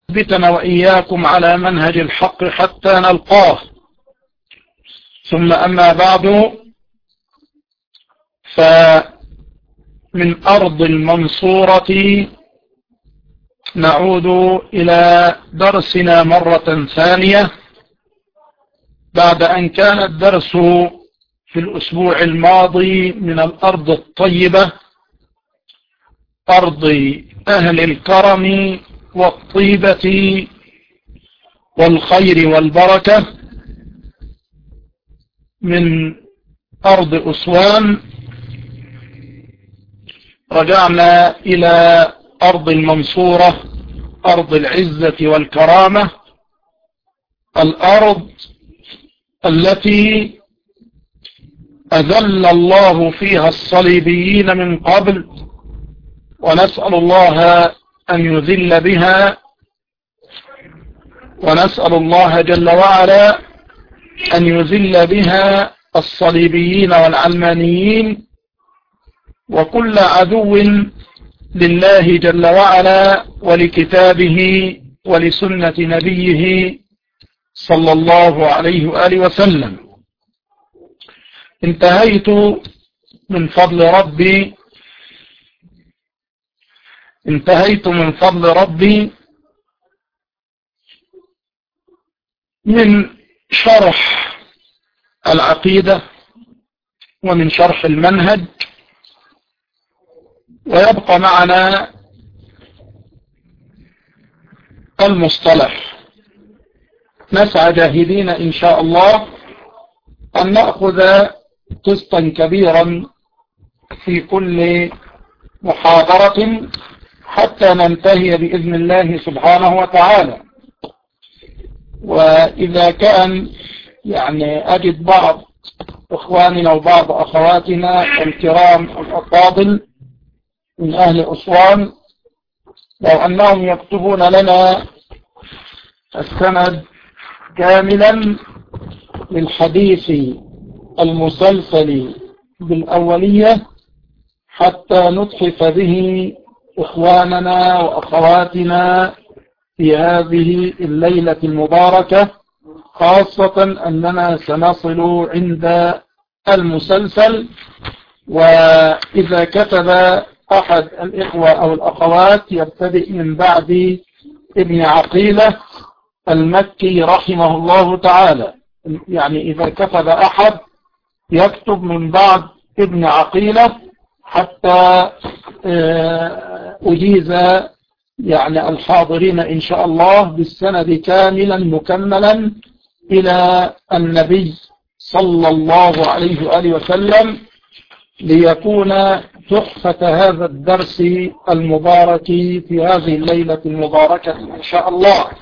بتنا وإياكم على منهج الحق حتى نلقاه. ثم أما بعد، فمن أرض المنصورة نعود إلى درسنا مرة ثانية بعد أن كان الدرس في الأسبوع الماضي من الأرض الطيبة، أرض أهل الكرم والطيبة والخير والبركة، من أرض أسوان رجعنا إلى أرض المنصورة، أرض العزة والكرامة، الأرض التي أذل الله فيها الصليبيين من قبل، ونسأل الله أن يذل بها، ونسأل الله جل وعلا أن يذل بها الصليبيين والعلمانيين وكل عدو لله جل وعلا ولكتابه ولسنة نبيه صلى الله عليه وآله وسلم. انتهيت من فضل ربي من شرح العقيدة ومن شرح المنهج، ويبقى معنا المصطلح. نسعى جاهدين إن شاء الله أن نأخذ قسطا كبيرا في كل محاضرة حتى ننتهي بإذن الله سبحانه وتعالى. وإذا كان أجد بعض إخواننا وبعض أخواتنا الكرام الأفاضل من أهل أسوان لو أنهم يكتبون لنا السند كاملا للحديث المسلسل بالأولية حتى نتحف به إخواننا وأخواتنا في هذه الليلة المباركة، خاصة أننا سنصل عند المسلسل. وإذا كتب أحد الإخوة أو الأخوات يبتدئ من بعد ابن عقيلة المكي رحمه الله تعالى، إذا كتب أحد يكتب من بعد ابن عقيلة حتى أجيز الحاضرين إن شاء الله بالسند كاملا مكملا إلى النبي صلى الله عليه وآله وسلم، ليكون تحفة هذا الدرس المبارك في هذه الليلة المباركة إن شاء الله.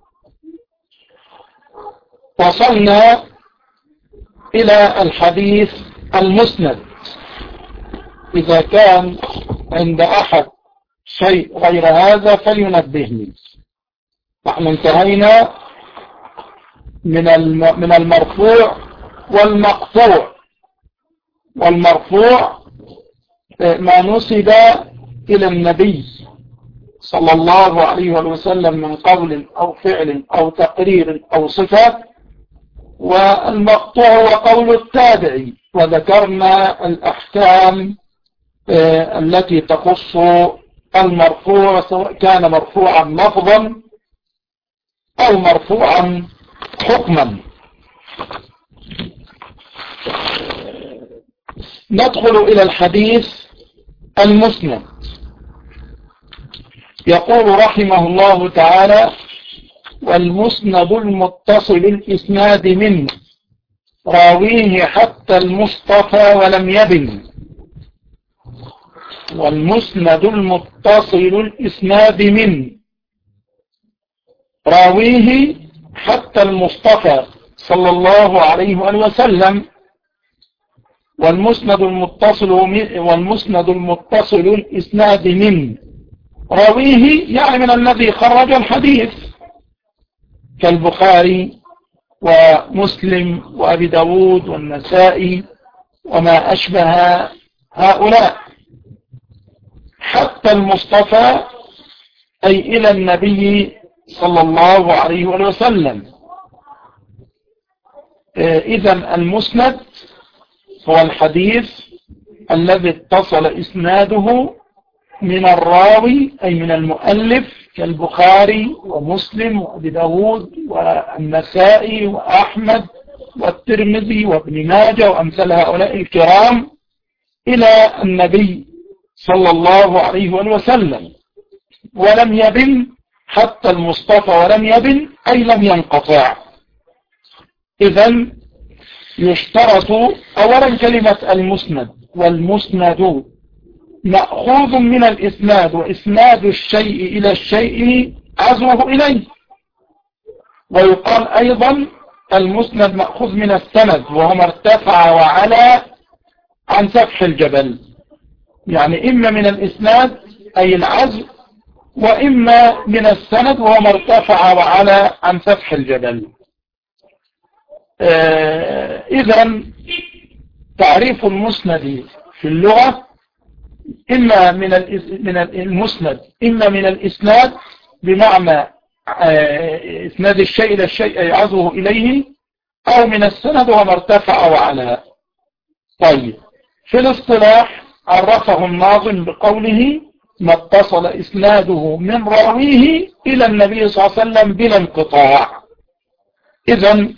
وصلنا إلى الحديث المسند. إذا كان عند أحد شيء غير هذا فلينبهني. نحن انتهينا من المرفوع والمقطوع. والمرفوع ما نسب إلى النبي صلى الله عليه وسلم من قول أو فعل أو تقرير أو صفة، والمقطوع هو قول التابعي. وذكرنا الأحكام التي تخص المرفوع، سواء كان مرفوعا لفظا أو مرفوعا حكما. ندخل إلى الحديث المسند. يقول رحمه الله تعالى: والمسند المتصل الإسناد منه راويه حتى المصطفى ولم يبن. والمسند المتصل الإسناد منه راويه حتى المصطفى صلى الله عليه وسلم. والمسند المتصل الإسناد منه راويه من الذي خرج الحديث كالبخاري ومسلم وأبي داود والنسائي وما أشبه هؤلاء. حتى المصطفى أي إلى النبي صلى الله عليه وسلم. إذن المسند هو الحديث الذي اتصل إسناده من الراوي أي من المؤلف كالبخاري ومسلم وأبي داود والنسائي وأحمد والترمذي وابن ماجه وأمثال هؤلاء الكرام إلى النبي صلى الله عليه وسلم، ولم يبن حتى المصطفى، ولم يبن أي لم ينقطع. إذن يشترط أولا كلمة المسند، والمسند مأخوذ من الإسناد، وإسناد الشيء إلى الشيء عزوه إليه. ويقال أيضا المسند مأخوذ من السند، وهو ما ارتفع وعلى عن سفح الجبل، يعني إما من الإسناد أي العزو، وإما من السند وهو ما ارتفع وعلى عن سفح الجبل. إذن تعريف المسند في اللغة إما من المسند إما من الإسناد بمعنى إسناد الشيء إلى الشيء يعزوه إليه، أو من السند وما ارتفع وعلى. طيب، في الاصطلاح عرفه الناظم بقوله ما اتصل إسناده من راويه إلى النبي صلى الله عليه وسلم بلا انقطاع. إذن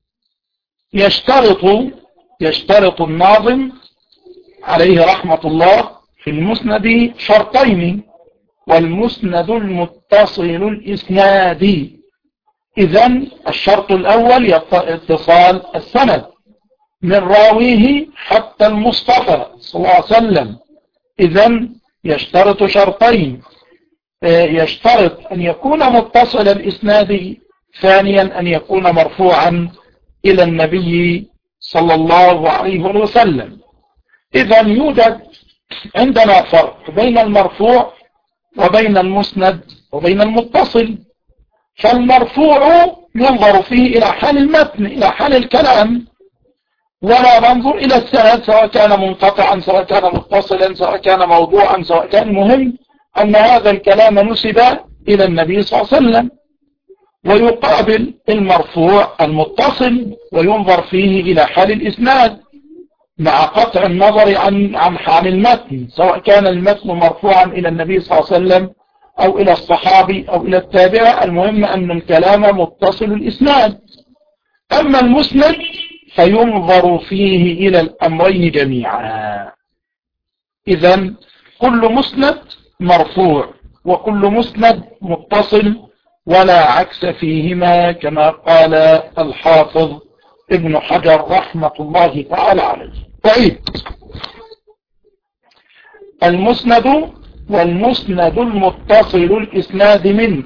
يشترط الناظم عليه رحمة الله في المسند شرطين: والمسند المتصل الإسناد. إذن الشرط الأول اتصال السند من راويه حتى المصطفى صلى الله عليه وسلم. إذن يشترط شرطين: يشترط أن يكون متصل الإسناد، ثانيا أن يكون مرفوعا إلى النبي صلى الله عليه وسلم. إذن يوجد عندنا فرق بين المرفوع وبين المسند وبين المتصل. فالمرفوع ينظر فيه إلى حال المتن، إلى حال الكلام، ولا ننظر إلى السند سواء كان منقطعا سواء كان متصلا سواء كان موضوعا سواء كان. مهم أن هذا الكلام نسب إلى النبي صلى الله عليه وسلم. ويقابل المرفوع المتصل وينظر فيه إلى حال الإسناد مع قطع النظر عن المتن، سواء كان المتن مرفوعا إلى النبي صلى الله عليه وسلم أو إلى الصحابي أو إلى التابع. المهم أن الكلام متصل الإسناد. أما المسند فينظر فيه إلى الأمرين جميعا. إذن كل مسند مرفوع وكل مسند متصل، ولا عكس فيهما، كما قال الحافظ ابن حجر رحمة الله تعالى عليه. طيب، المسند والمسند المتصل الإسناد من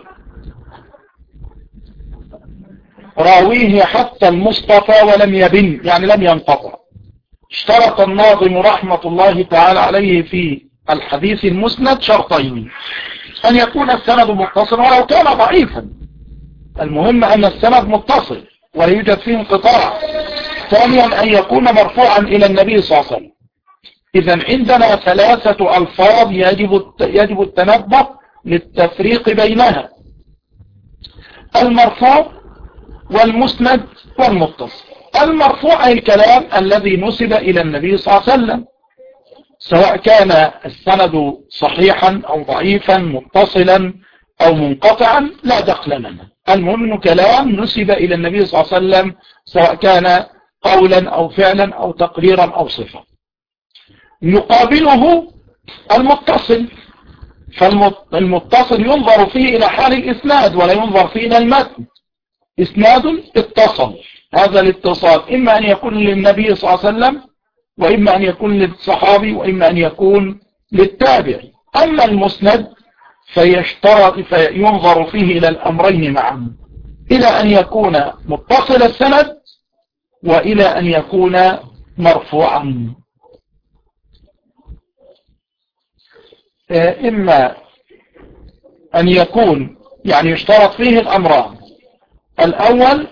راويه حتى المصطفى ولم يبن، يعني لم ينقطع. اشترط الناظم رحمة الله تعالى عليه في الحديث المسند شرطين: أن يكون السند متصل ولو كان ضعيفا، المهم أن السند متصل ولا يوجد فيه انقطاع. ثانيا أن يكون مرفوعا إلى النبي صلى الله عليه وسلم. إذن عندنا ثلاثة ألفاظ يجب التنبه للتفريق بينها: المرفوع والمسند والمتصل. المرفوع أي الكلام الذي نسب إلى النبي صلى الله عليه وسلم، سواء كان السند صحيحا أو ضعيفا متصلا أو منقطعا لا دخل لنا، المهم أنه كلام نسب إلى النبي صلى الله عليه وسلم، سواء كان قولا أو فعلا أو تقريرا أو صفة. يقابله المتصل، فالمتصل ينظر فيه إلى حال الإسناد ولا ينظر فيه إلى المتن. إسناد اتصل، هذا الاتصال إما أن يكون للنبي صلى الله عليه وسلم، وإما أن يكون للصحابي، وإما أن يكون للتابعي. أما المسند فينظر فيه إلى الأمرين معا، إلى أن يكون متصل السند وإلى أن يكون مرفوعا. إما أن يكون، يعني يشترط فيه الأمران: الأول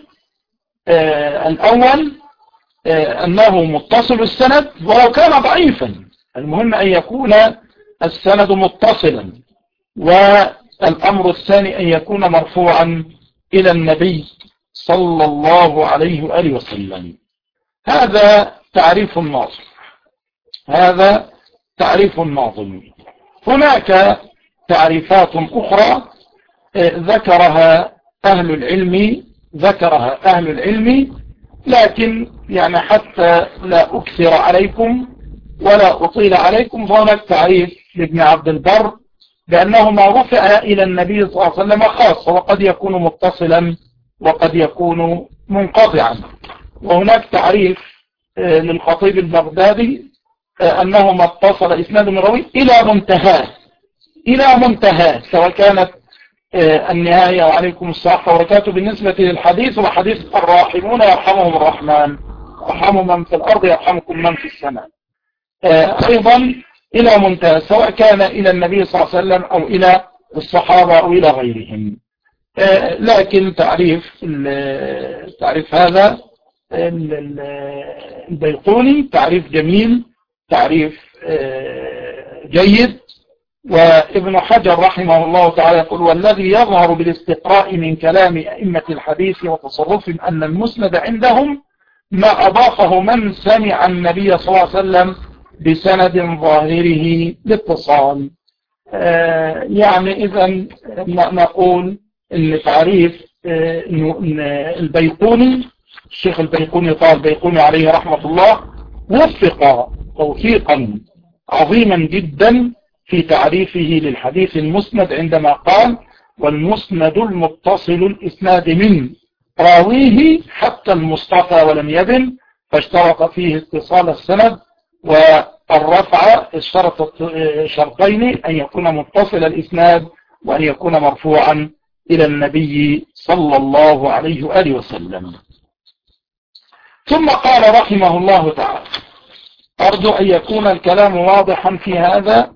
أنه متصل السند ولو كان ضعيفا، المهم أن يكون السند متصلا، الأمر الثاني أن يكون مرفوعا إلى النبي صلى الله عليه وآله وسلم. هذا تعريف الناظم. هذا تعريف الناظم. هناك تعريفات أخرى ذكرها أهل العلم لكن يعني حتى لا أكثر عليكم ولا أطيل عليكم، فهناك تعريف لابن عبد البر بأنه ما رفع إلى النبي صلى الله عليه وسلم خاصة، وقد يكون متصلا وقد يكون منقطعا. وهناك تعريف للخطيب البغدادي أنه ما اتصل إسناد من راوي إلى منتهى سواء كانت النهاية. وعليكم السلام وبركاته. بالنسبة للحديث وحديث الراحمون يرحمهم الرحمن، ارحموا من في الأرض يرحمكم من في السماء. أيضا إلى منتهى سواء كان إلى النبي صلى الله عليه وسلم أو إلى الصحابة أو إلى غيرهم. لكن تعريف هذا البيقوني تعريف جميل، تعريف جيد. وابن حجر رحمه الله تعالى يقول: والذي يظهر بالاستقراء من كلام أئمة الحديث وتصرفهم أن المسند عندهم ما أضافه من سمع النبي صلى الله عليه وسلم بسند ظاهره الاتصال. يعني إذا نقول ان تعريف البيقوني، الشيخ البيقوني قال البيقوني عليه رحمة الله وفق توفيقا عظيما جدا في تعريفه للحديث المسند عندما قال: والمسند المتصل الإسناد من راويه حتى المصطفى ولم يبن، فاشترط فيه اتصال السند والرفع. اشترط شرطين: أن يكون متصل الإسناد وأن يكون مرفوعا إلى النبي صلى الله عليه وآله وسلم. ثم قال رحمه الله تعالى: أرجو أن يكون الكلام واضحا في هذا،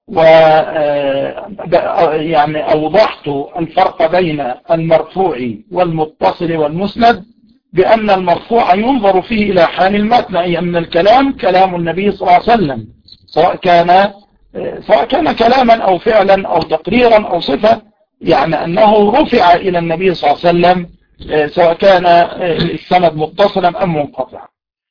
يعني أوضحت الفرق بين المرفوع والمتصل والمسند، بأن المرفوع ينظر فيه إلى حال المتن، أي أن الكلام كلام النبي صلى الله عليه وسلم، سواء كان كلاما أو فعلا أو تقريرا أو صفة، يعني أنه رفع إلى النبي صلى الله عليه وسلم سواء كان السند متصلا أم منقطعا.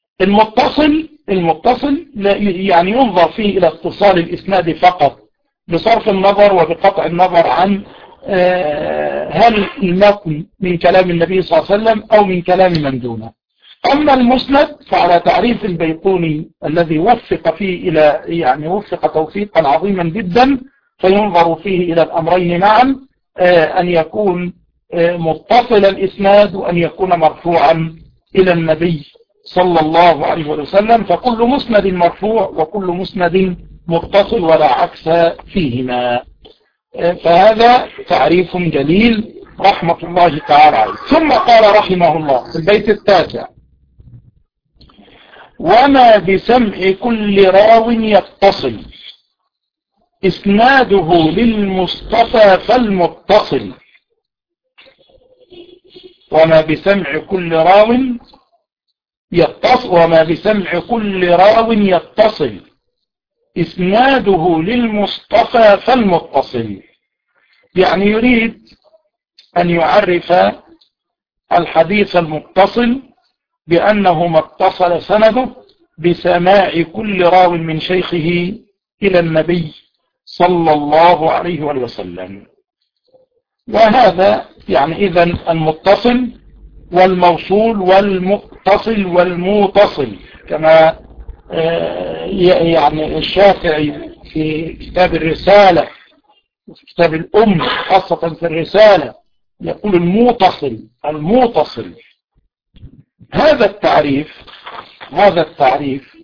المتصل يعني ينظر فيه إلى اتصال الإسناد فقط، بصرف النظر وبقطع النظر عن هل المتن من كلام النبي صلى الله عليه وسلم أو من كلام من دونه. أما المسند فعلى تعريف البيقوني الذي وفق فيه يعني وفق توفيقا عظيما جدا، فينظر فيه إلى الأمرين معا: أن يكون متصل الإسناد وأن يكون مرفوعا إلى النبي صلى الله عليه وسلم. فكل مسند مرفوع وكل مسند متصل ولا عكس فيهما. فهذا تعريف جليل رحمة الله تعالى عليه. ثم قال رحمه الله في البيت التاسع: وما بسمع كل راو يتصل إسناده للمصطفى فالمتصل. وما بسمع كل راو يتصل إسناده للمصطفى فالمتصل. يعني يريد أن يعرف الحديث المتصل بأنه ما اتصل سنده بسماع كل راو من شيخه إلى النبي صلى الله عليه وسلم. وهذا يعني إذن المتصل والموصول والمتصل والموتصل، كما يعني الشافعي في كتاب الرسالة وفي كتاب الأم خاصة في الرسالة يقول الموتصل. هذا التعريف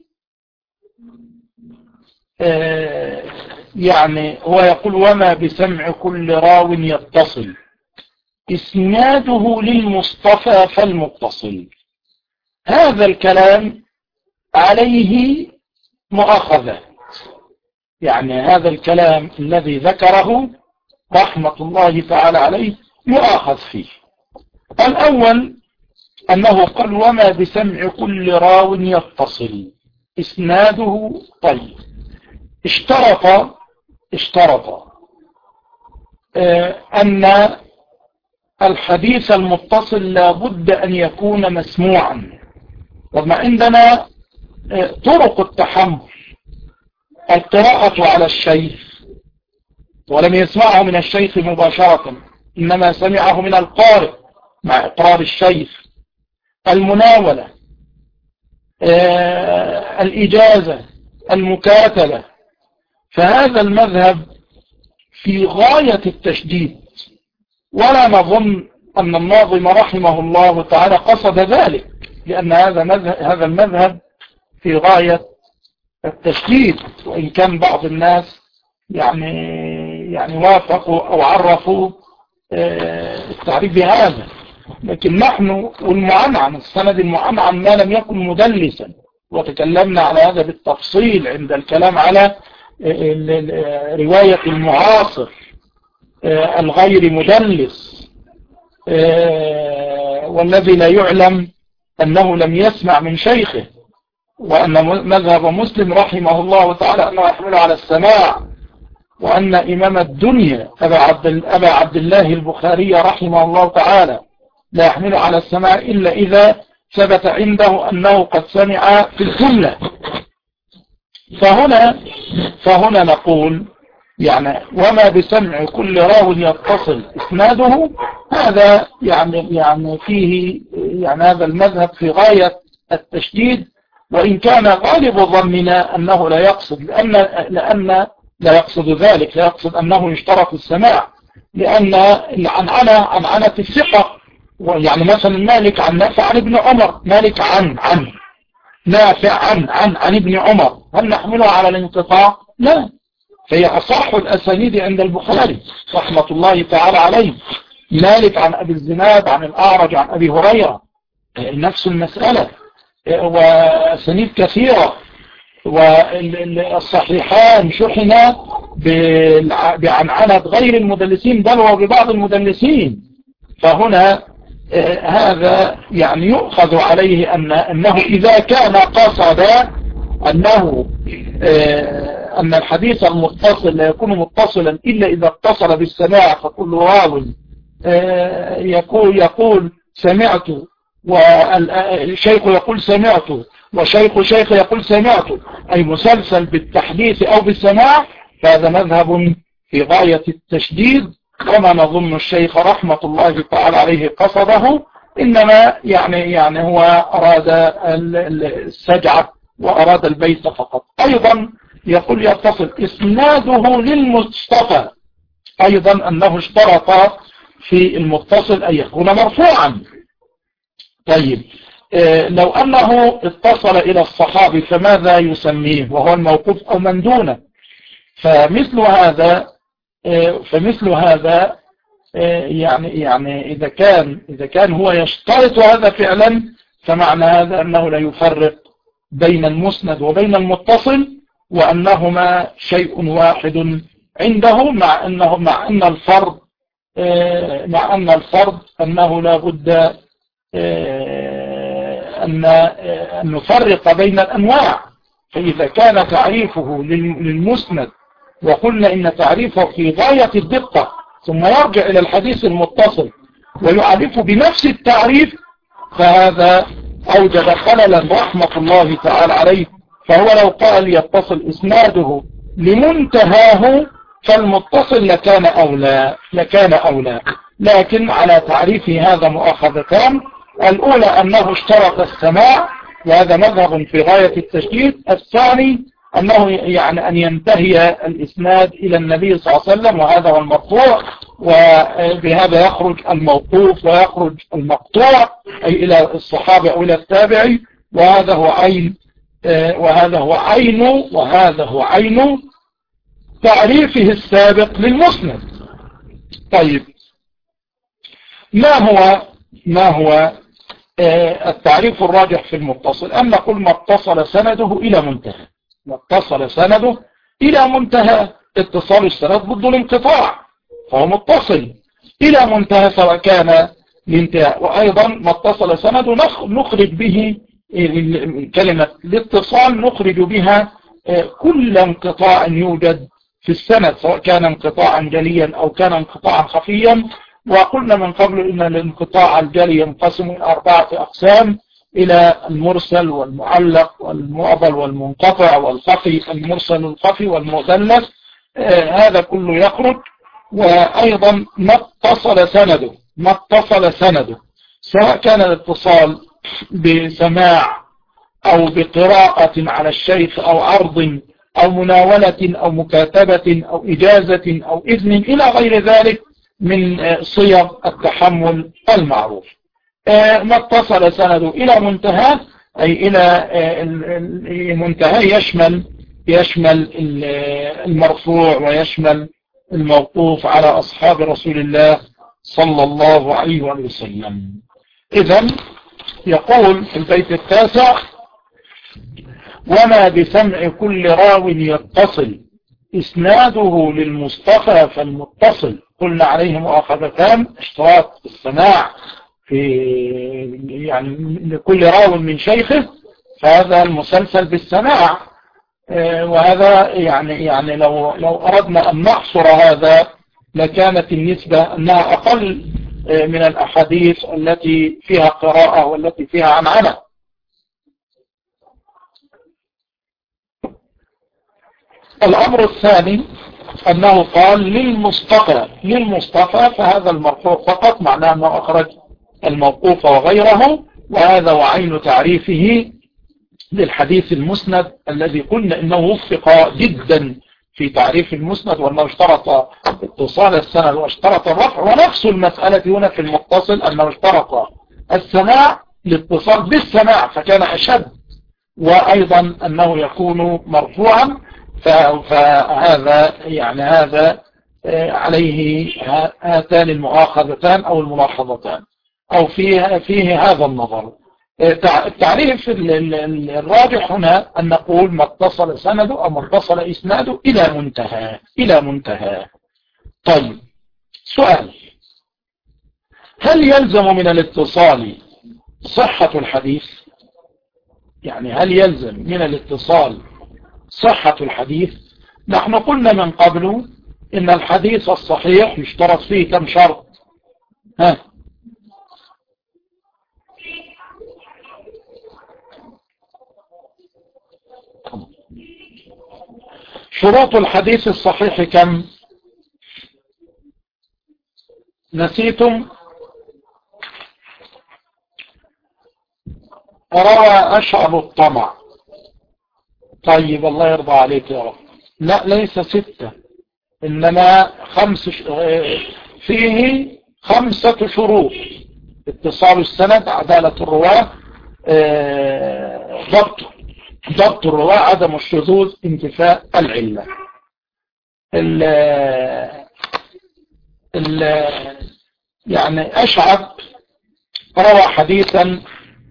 يعني هو يقول: وما بسمع كل راو يتصل إسناده للمصطفى فالمتصل. هذا الكلام عليه مؤاخذة، يعني هذا الكلام الذي ذكره رحمة الله تعالى عليه مؤاخذ فيه. الأول أنه قال: وما بسمع كل راو يتصل إسناده. طيب، اشترط أن الحديث المتصل لابد أن يكون مسموعا. وما عندنا طرق التحمل: القراءة على الشيخ ولم يسمعه من الشيخ مباشرة، إنما سمعه من القارئ مع إقرار الشيخ، المناولة، الإجازة، المكاتبة. فهذا المذهب في غاية التشديد، ولا نظن أن الناظم رحمه الله تعالى قصد ذلك، لأن هذا المذهب في غاية التشديد، وإن كان بعض الناس يعني وافقوا أو عرفوا التعريف بهذا. لكن نحن والمعنعن، السند المعنعن ما لم يكن مدلسا، وتكلمنا على هذا بالتفصيل عند الكلام على رواية المعاصر الغير مدلس، والذي لا يعلم أنه لم يسمع من شيخه، وأن مذهب مسلم رحمه الله تعالى أنه يحمل على السماع، وأن إمام الدنيا أبا عبد الله البخاري رحمه الله تعالى لا يحمل على السماع إلا إذا ثبت عنده أنه قد سمع في الجملة. فهنا نقول يعني وما بسمع كل راو يتصل إسناده، هذا يعني فيه يعني هذا المذهب في غاية التشديد، وإن كان غالب ظننا أنه لا يقصد، لأن لا يقصد ذلك، لا يقصد أنه يشترط السماع، لأن عنعنة الثقة، يعني مثلا مالك عن نافع عن ابن عمر، مالك عن نافع عن ابن عمر، هل نحملها على الانقطاع؟ لا، فهي أصح الأسانيد عند البخاري رحمة الله تعالى عليه. مالك عن أبي الزناد عن الأعرج عن أبي هريرة، نفس المسألة، وأسانيد كثيرة، والصحيحان شحنا بعنعنة غير المدلسين بل وببعض المدلسين. فهنا هذا يعني يؤخذ عليه أنه إذا كان قصد أن الحديث المتصل لا يكون متصلا إلا إذا اتصل بالسماع، فكل راو يقول سمعت، والشيخ يقول سمعت، وشيخ يقول سمعت، أي مسلسل بالتحديث أو بالسماع، فهذا مذهب في غاية التشديد، وما نظن الشيخ رحمة الله تعالى عليه قصده، إنما يعني هو أراد السجعة وأراد البيت فقط. أيضا يقول يتصل إسناده للمصطفى، أيضا أنه اشترط في المتصل أن يكون مرفوعا. طيب لو أنه اتصل إلى الصحابي فماذا يسميه وهو الموقوف أو من دونه؟ فمثل هذا يعني إذا كان هو يشترط هذا فعلا، فمعنى هذا أنه لا يفرق بين المسند وبين المتصل، وأنهما شيء واحد عنده، مع أن الفرض أنه لا بد أن نفرق بين الأنواع. فإذا كان تعريفه للمسند وقلنا إن تعريفه في غاية الدقة، ثم يرجع إلى الحديث المتصل ويعرفه بنفس التعريف، فهذا أوجد خللا رحمة الله تعالى عليه. فهو لو قال يتصل إسناده لمنتهاه فالمتصل لكان أولى، لكن على تعريفه هذا مؤاخذتان: الأولى أنه اشترط السماع، وهذا مذهب في غاية التشديد. الثاني أنه يعني أن ينتهي الإسناد إلى النبي صلى الله عليه وسلم، وهذا هو المرفوع، وبهذا يخرج الموقوف ويخرج المقطوع، أي إلى الصحابة أو إلى التابعي، وهذا هو عين تعريفه السابق للمسند. طيب ما هو التعريف الراجح في المتصل؟ أن نقول ما اتصل سنده إلى منتهى، اتصال السند ضد الانقطاع، فهو متصل إلى منتهى سواء كان الانتهاء. وأيضا ما اتصل سنده نخرج به كلمة الاتصال، نخرج بها كل انقطاع يوجد في السند، سواء كان انقطاعا جليا أو كان انقطاعا خفيا. وقلنا من قبل إن الانقطاع الجلي ينقسم إلى 4 أقسام: إلى المرسل والمعلق والمعضل والمنقطع والخفي، المرسل الخفي والمدلس. هذا كله يخرج. وأيضا ما اتصل سنده سواء كان الاتصال بسماع أو بقراءة على الشيخ أو عرض أو مناولة أو مكاتبة أو إجازة أو إذن إلى غير ذلك من صيغ التحمل المعروف. ما اتصل سنده إلى منتهى، أي إلى منتهى يشمل المرفوع ويشمل الموقوف على أصحاب رسول الله صلى الله عليه وسلم. إذن يقول في البيت 9: وما بسمع كل راو يتصل إسناده للمصطفى فالمتصل. قلنا عليه مؤاخذتان: اشتراط السماع في يعني لكل راو من شيخه، فهذا المسلسل بالسماع. وهذا يعني لو أردنا أن نحصر هذا لكانت النسبة أنها أقل من الأحاديث التي فيها قراءة والتي فيها عنعنة. الأمر الثاني أنه قال للمصطفى، فهذا المرفوع فقط، معناه أنه أخرج الموقوف وغيره. وهذا وعين تعريفه للحديث المسند الذي قلنا إنه وفق جدا في تعريف المسند، وأنه اشترط اتصال السند واشترط الرفع. ونفس المسألة هنا في المتصل، أنه اشترط السماع الاتصال بالسماع فكان أشد، وأيضا أنه يكون مرفوعا. فهذا يعني هذا عليه هاتان المؤاخذتان أو الملاحظتان، أو فيه هذا النظر. التعريف الراجح هنا أن نقول ما اتصل سنده أو ما اتصل إسناده إلى منتهى. طيب، سؤال: هل يلزم من الاتصال صحة الحديث؟ يعني هل يلزم من الاتصال صحة الحديث؟ نحن قلنا من قبل إن الحديث الصحيح يشترط فيه كم شرط؟ شروط الحديث الصحيح كم؟ نسيتم؟ روى أشعب الطمع. طيب، الله يرضى عليك يا رب. لا، ليس 6، إنما فيه 5 شروط: اتصال السند، عدالة الرواة، ضبط الرواة، عدم الشذوذ، انتفاء العلة. يعني أشعب روى حديثا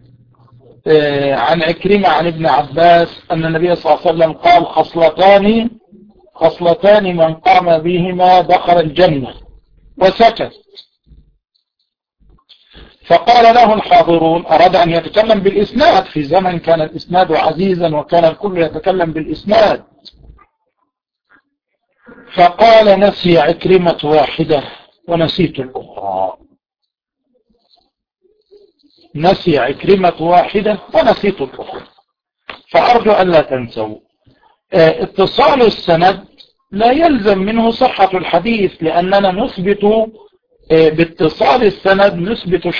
عن عكرمة عن ابن عباس أن النبي صلى الله عليه وسلم قال: خصلتان من قام بهما دخل الجنة، وسكت. فقال له الحاضرون، أراد أن يتكلم بالإسناد في زمن كان الإسناد عزيزا وكان الكل يتكلم بالإسناد، فقال: نسي عكرمة واحدة ونسيت الأخرى. نسي عكرمة واحدة ونسيت الأخرى. فأرجو أن لا تنسوا اتصال السند لا يلزم منه صحة الحديث، لأننا نثبت باتصال السند نثبت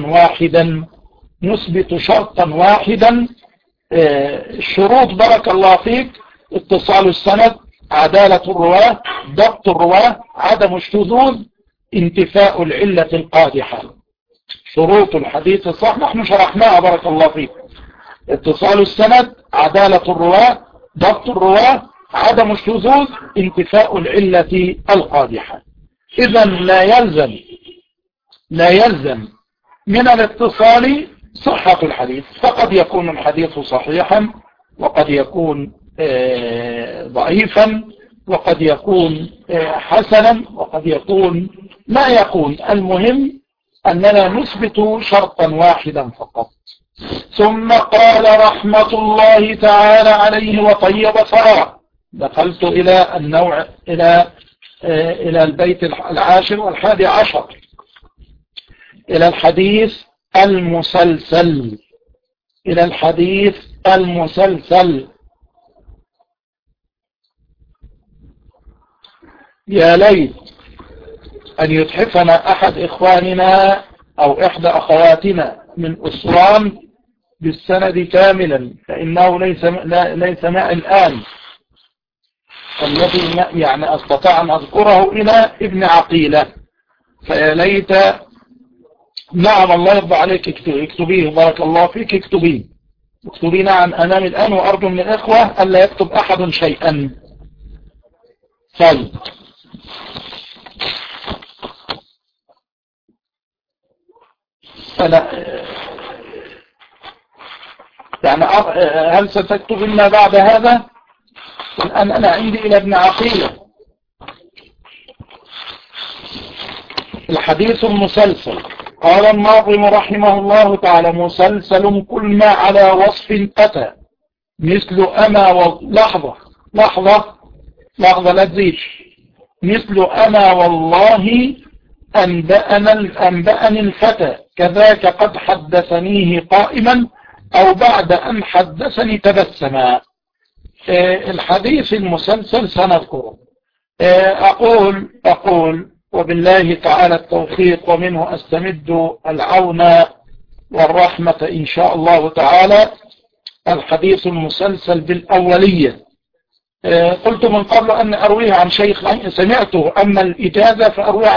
شرطا واحدا. الشروط بارك الله فيك: اتصال السند، عدالة الرواة، ضبط الرواة، عدم الشذوذ، انتفاء العلة القادحة. شروط الحديث الصحيح نحن شرحناها بارك الله فيك: اتصال السند، عدالة الرواة، ضبط الرواة، عدم الشذوذ، انتفاء العلة القادحة. إذن لا يلزم من الاتصال صحة الحديث، فقد يكون الحديث صحيحا وقد يكون ضعيفا وقد يكون حسنا وقد يكون لا يكون. المهم أننا نثبت شرطا واحدا فقط. ثم قال رحمة الله تعالى عليه وطيب ثراه: دخلت إلى النوع إلى البيت 10 و11 إلى الحديث المسلسل. إلى الحديث المسلسل. يا ليت أن يتحفنا أحد إخواننا أو إحدى أخواتنا من أسوان بالسند كاملا، فإنه ليس معي الآن، الذي يعني أستطيع أن أذكره إلى ابن عقيلة. فيا ليت. نعم، الله يرضى عليك، اكتبيه، بارك الله فيك، اكتبيه نعم أمامي الآن، وأرجو من الإخوة ألا يكتب أحد شيئا. طيب، يعني هل ستكتب لنا بعد هذا؟ الآن أنا عندي إلى ابن عقيلة الحديث المسلسل. قال الناظم رحمه الله تعالى: مسلسل كل ما على وصف أتى مثل أما لحظة لا تزيد. مثل أما والله أنبأني الفتى كذاك قد حدثنيه قائما أو بعد أن حدثني تبسما. الحديث المسلسل سنذكره. أقول وبالله تعالى التوفيق، ومنه أستمد العون والرحمة إن شاء الله تعالى. الحديث المسلسل بالأولية. قلت من قبل أن أرويه عن شيخ سمعته، أما الإجازة فأرويه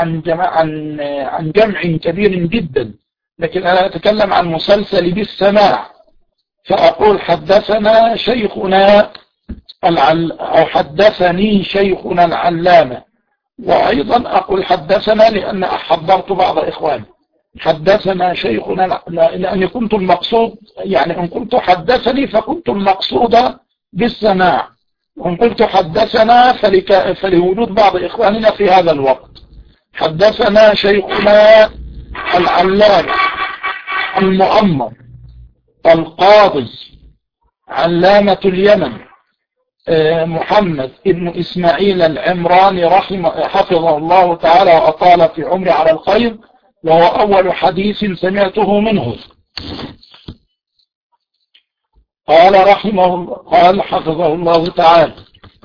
عن جمع كبير جدا، لكن أنا أتكلم عن مسلسل بالسماع. فأقول حدثنا شيخنا أو حدثني شيخنا العلامة، وأيضا أقول حدثنا لأن حضرت بعض إخواني. حدثنا شيخنا، لأني كنت المقصود، يعني إن قلت حدثني فكنت المقصود بالسماع، وإن قلت حدثنا فلوجود بعض إخواننا في هذا الوقت. حدثنا شيخنا العلامة المؤمر القاضي علامة اليمن محمد ابن إسماعيل العمراني حفظه الله تعالى وأطال في عمره على الخير، وهو أول حديث سمعته منه. قال حفظه الله تعالى: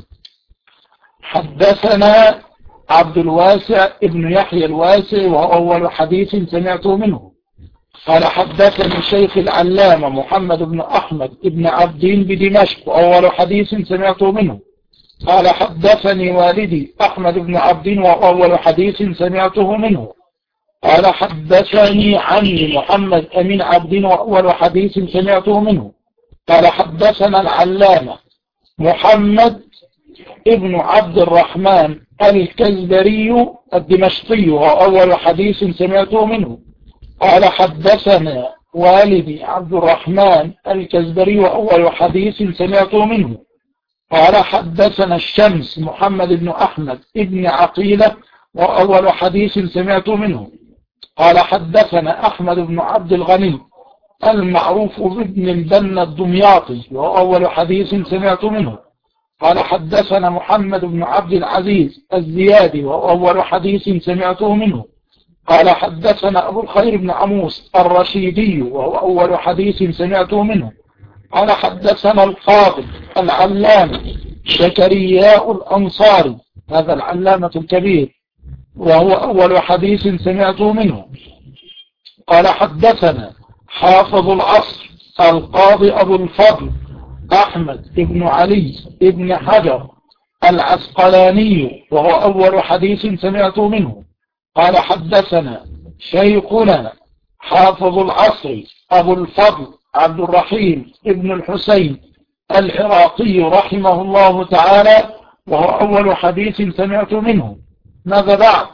حدثنا عبد الواسع ابن يحيى الواسع، وهو أول حديث سمعته منه. قال حدثني الشيخ العلامة محمد بن أحمد ابن عبدين بدمشق، وأول حديث سمعته منه. قال حدثني والدي أحمد بن عبدين، وأول حديث سمعته منه. قال حدثني عمي محمد أمين عبدين، وأول حديث سمعته منه. قال حدثنا العلامة محمد ابن عبد الرحمن الكزبري الدمشقي، وأول حديث سمعته منه. قال حدثنا والدي عبد الرحمن الكزبري، وأول حديث سمعته منه. قال حدثنا الشمس محمد بن أحمد ابن عقيلة، وأول حديث سمعته منه. قال حدثنا أحمد بن عبد الغني المعروف بابن البنا الدمياطي، وأول حديث سمعته منه. قال حدثنا محمد بن عبد العزيز الزيادي، وأول حديث سمعته منه. قال حدثنا أبو الخير بن عموس الرشيدي، وهو أول حديث سمعته منه. قال حدثنا القاضي العلامة زكريا الأنصاري، هذا العلامة الكبير، وهو أول حديث سمعته منه. قال حدثنا حافظ العصر القاضي أبو الفضل أحمد بن علي بن حجر العسقلاني، وهو أول حديث سمعته منه. قال حدثنا شيخنا حافظ العصر أبو الفضل عبد الرحيم ابن الحسين العراقي رحمه الله تعالى، وهو أول حديث سمعته منه. ماذا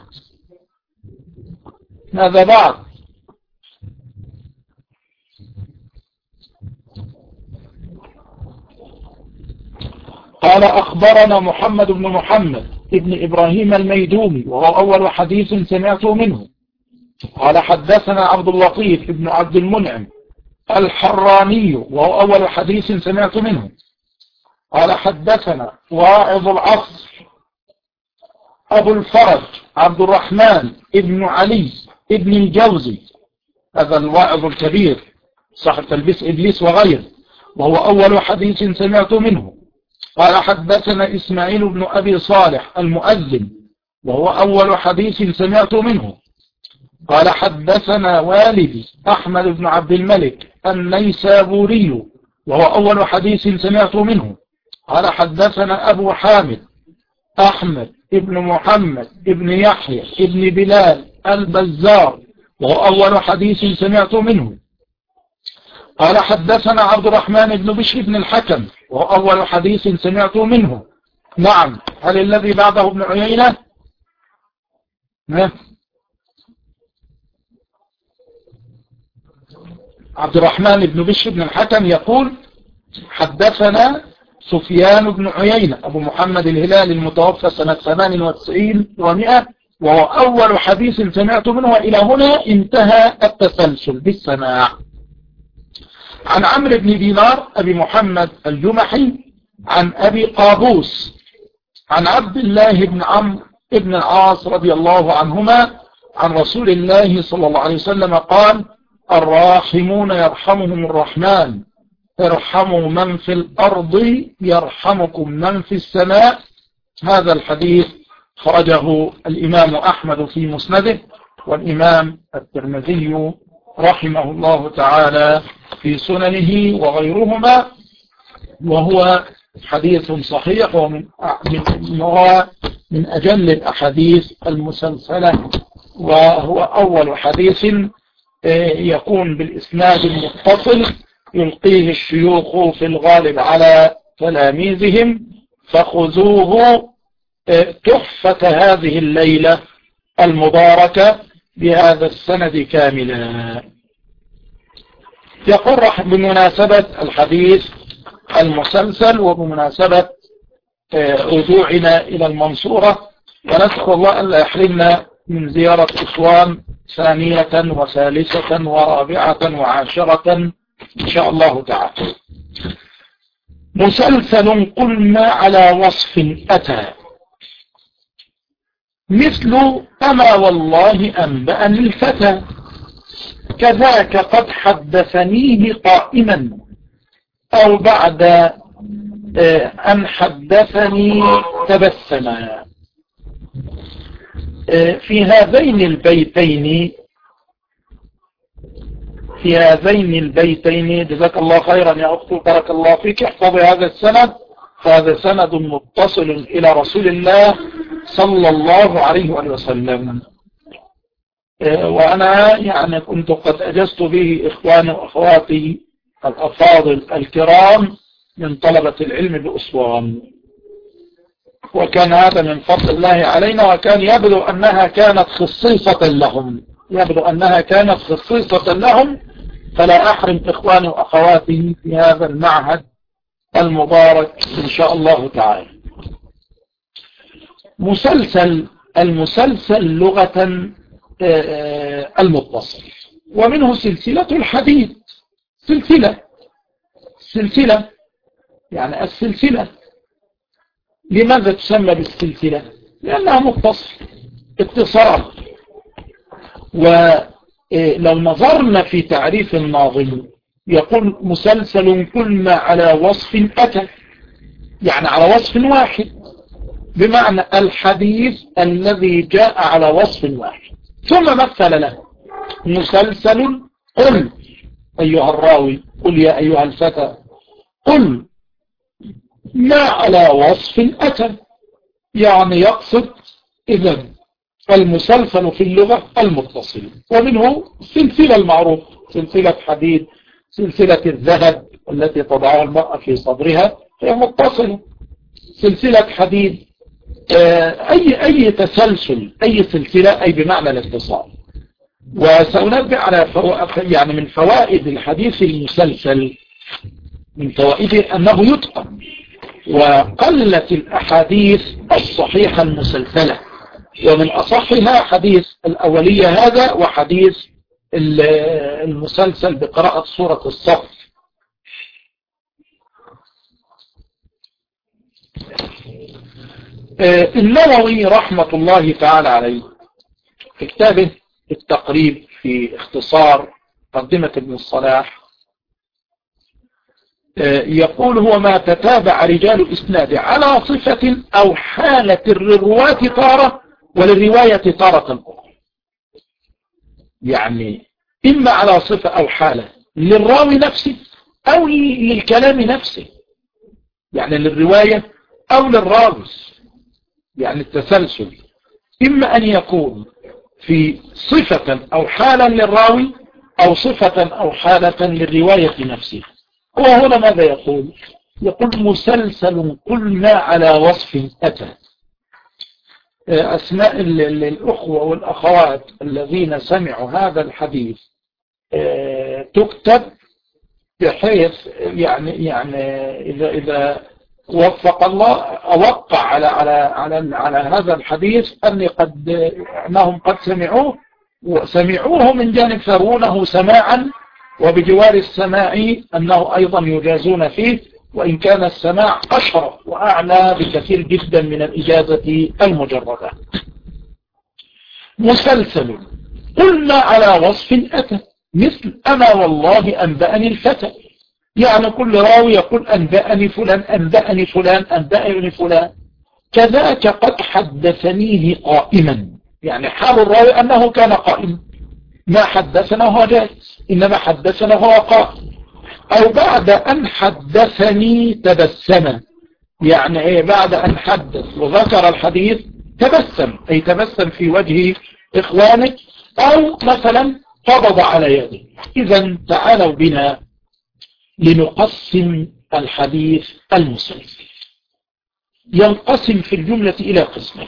بعد؟ قال أخبرنا محمد بن محمد ابن إبراهيم الميدومي، وهو أول حديث سمعته منه. قال حدثنا عبد اللطيف ابن عبد المنعم الحراني، وهو أول حديث سمعت منه. قال حدثنا واعظ العصر أبو الفرج عبد الرحمن ابن علي ابن الجوزي، هذا الواعظ الكبير صاحب تلبيس إبليس وغيره، وهو أول حديث سمعت منه. قال حدثنا إسماعيل بن أبي صالح المؤذن، وهو أول حديث سمعت منه. قال حدثنا والدي أحمد بن عبد الملك النيسابوري، وهو أول حديث سمعت منه. قال حدثنا أبو حامد أحمد ابن محمد ابن يحيى ابن بلال البزار، وهو أول حديث سمعت منه. قال حدثنا عبد الرحمن بن بشر بن الحكم، وهو أول حديث سمعت منه. نعم. هل الذي بعده ابن عيينة؟ عبد الرحمن بن بشر بن الحكم يقول حدثنا سفيان بن عيينة أبو محمد الهلال المتوفى سنة 98 و100، وهو أول حديث سمعت منه. وإلى هنا انتهى التسلسل بالسماع. عن عمرو بن دينار أبي محمد الجمحي عن أبي قابوس عن عبد الله بن عمرو بن العاص رضي الله عنهما عن رسول الله صلى الله عليه وسلم قال: الراحمون يرحمهم الرحمن، ارحموا من في الأرض يرحمكم من في السماء. هذا الحديث خرجه الإمام أحمد في مسنده، والإمام الترمذي رحمه الله تعالى في سننه وغيرهما، وهو حديث صحيح ومن أجل الأحاديث المسلسلة، وهو أول حديث يكون بالإسناد المتصل يلقيه الشيوخ في الغالب على تلاميذهم، فخذوه تحفة هذه الليلة المباركة بهذا السند كاملا. يقول بمناسبة الحديث المسلسل وبمناسبة رجوعنا إلى المنصورة، ونسأل الله أن لا يحرمنا من زيارة أسوان ثانية وثالثة ورابعة وعاشرة إن شاء الله تعالى. مسلسل قلنا على وصف أتى مثل أما والله أنبأني الفتى، كذاك قد حدثنيه قائما أو بعد أن حدثني تبسما. في هذين البيتين جزاك الله خيرا يا أختي بارك الله فيك، احفظي هذا السند، فهذا سند متصل إلى رسول الله صلى الله عليه وسلم. وأنا يعني كنت قد أجزت به إخواني وأخواتي الأفاضل الكرام من طلبة العلم بأسوان، وكان هذا من فضل الله علينا، وكان يبدو أنها كانت خصيصة لهم، فلا أحرم إخواني وأخواتي في هذا المعهد المبارك إن شاء الله تعالى. المسلسل لغة المتصل، ومنه سلسلة الحديث. سلسلة يعني السلسلة. لماذا تسمى بالسلسلة؟ لأنها متصل، اتصال. ولو نظرنا في تعريف الناظم يقول مسلسل كل ما على وصف أتى، يعني على وصف واحد، بمعنى الحديث الذي جاء على وصف واحد ثم مثل له. مسلسل قل أيها الراوي، قل يا أيها الفتى، قل ما على وصف أتى، يعني يقصد إذن المسلسل في اللغة المتصل. ومنه سلسلة المعروف، سلسلة حديد، سلسلة الذهب التي تضعها المرأة في صدرها هي متصلة. سلسلة حديد، أي تسلسل، أي سلسلة، أي بمعنى الاتصال. وسأنبه على يعني من فوائد الحديث المسلسل، من فوائده أنه يتقن، وقلت الأحاديث الصحيحة المسلسلة، ومن أصحها حديث الأولية هذا، وحديث المسلسل بقراءة سورة الصف. النووي رحمة الله تعالى عليه في كتابه التقريب في اختصار مقدمة ابن الصلاح يقول هو ما تتابع رجال الإسناد على صفة أو حالة للرواة تارة وللرواية تارة أخرى. يعني إما على صفة أو حالة للراوي نفسه أو للكلام نفسه، يعني للرواية أو للراوي، يعني التسلسل إما أن يكون في صفة أو حالة للراوي أو صفة أو حالة للرواية نفسها. وهنا ماذا يقول؟ يقول مسلسل كل ما على وصف أتى. أسماء الأخوة والأخوات الذين سمعوا هذا الحديث تكتب بحيث يعني إذا وفق الله أوقع على هذا الحديث أنهم قد سمعوه من جانب ثرونه سماعا، وبجوار السماع أنه أيضا يجازون فيه، وإن كان السماع أشرف وأعلى بكثير جدا من الإجازة المجردة. مسلسل قلنا على وصف أتى، مثل أنا والله أنبأني الفتى، يعني كل راوي يقول أنبأني فلان أنبأني فلان أنبأني فلان. كذاك قد حدثنيه قائما، يعني حال الراوي أنه كان قائما، ما حدثنا هو جالس، إنما حدثنا هو قائم. أو بعد أن حدثني تبسم، يعني إيه؟ بعد أن حدث وذكر الحديث تبسم، أي تبسم في وجه إخوانه، أو مثلا قبض على يده. إذا تعالوا بنا لنقسم الحديث المسلسل. ينقسم في الجملة إلى قسمين.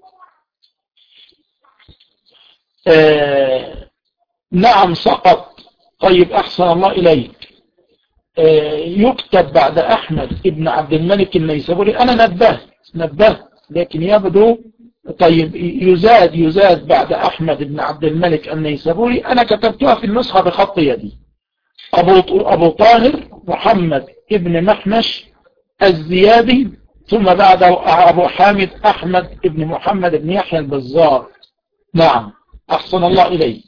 نعم سقط. طيب أحسن الله إليك. يكتب بعد أحمد ابن عبد الملك النيسابوري. أنا نبهت لكن يبدو طيب يزاد بعد أحمد ابن عبد الملك النيسابوري. أنا كتبتها في النسخة بخط يدي. أبو طاهر محمد ابن محمش الزيادي، ثم بعده أبو حامد أحمد ابن محمد ابن يحيى البزار. نعم أحسن الله إليك.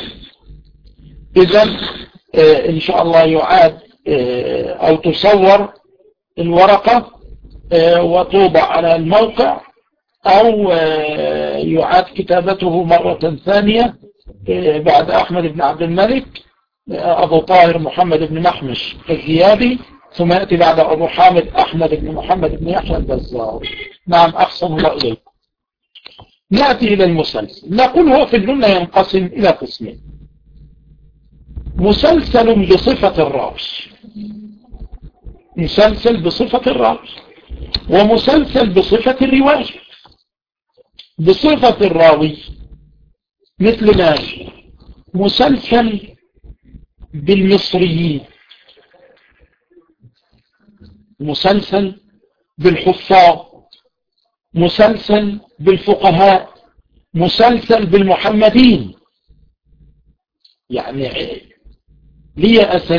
إذن إن شاء الله يعاد أو تصور الورقة وتوضع على الموقع، أو يعاد كتابته مرة ثانية بعد أحمد بن عبد الملك أبو طاهر محمد بن محمش الزيادي، ثم يأتي بعد أبو حامد أحمد بن محمد بن يحيى البزار. نعم أحسن الله إليك. نأتي إلى المسلسل. نقول هو في الجملة ينقسم إلى قسمين: مسلسل بصفة الراوي، مسلسل بصفة الراوي، ومسلسل بصفة الرواية. بصفة الراوي مثل ما مسلسل بالمصريين، مسلسل بالحفاظ، مسلسل بالفقهاء، مسلسل بالمحمدين. يعني لي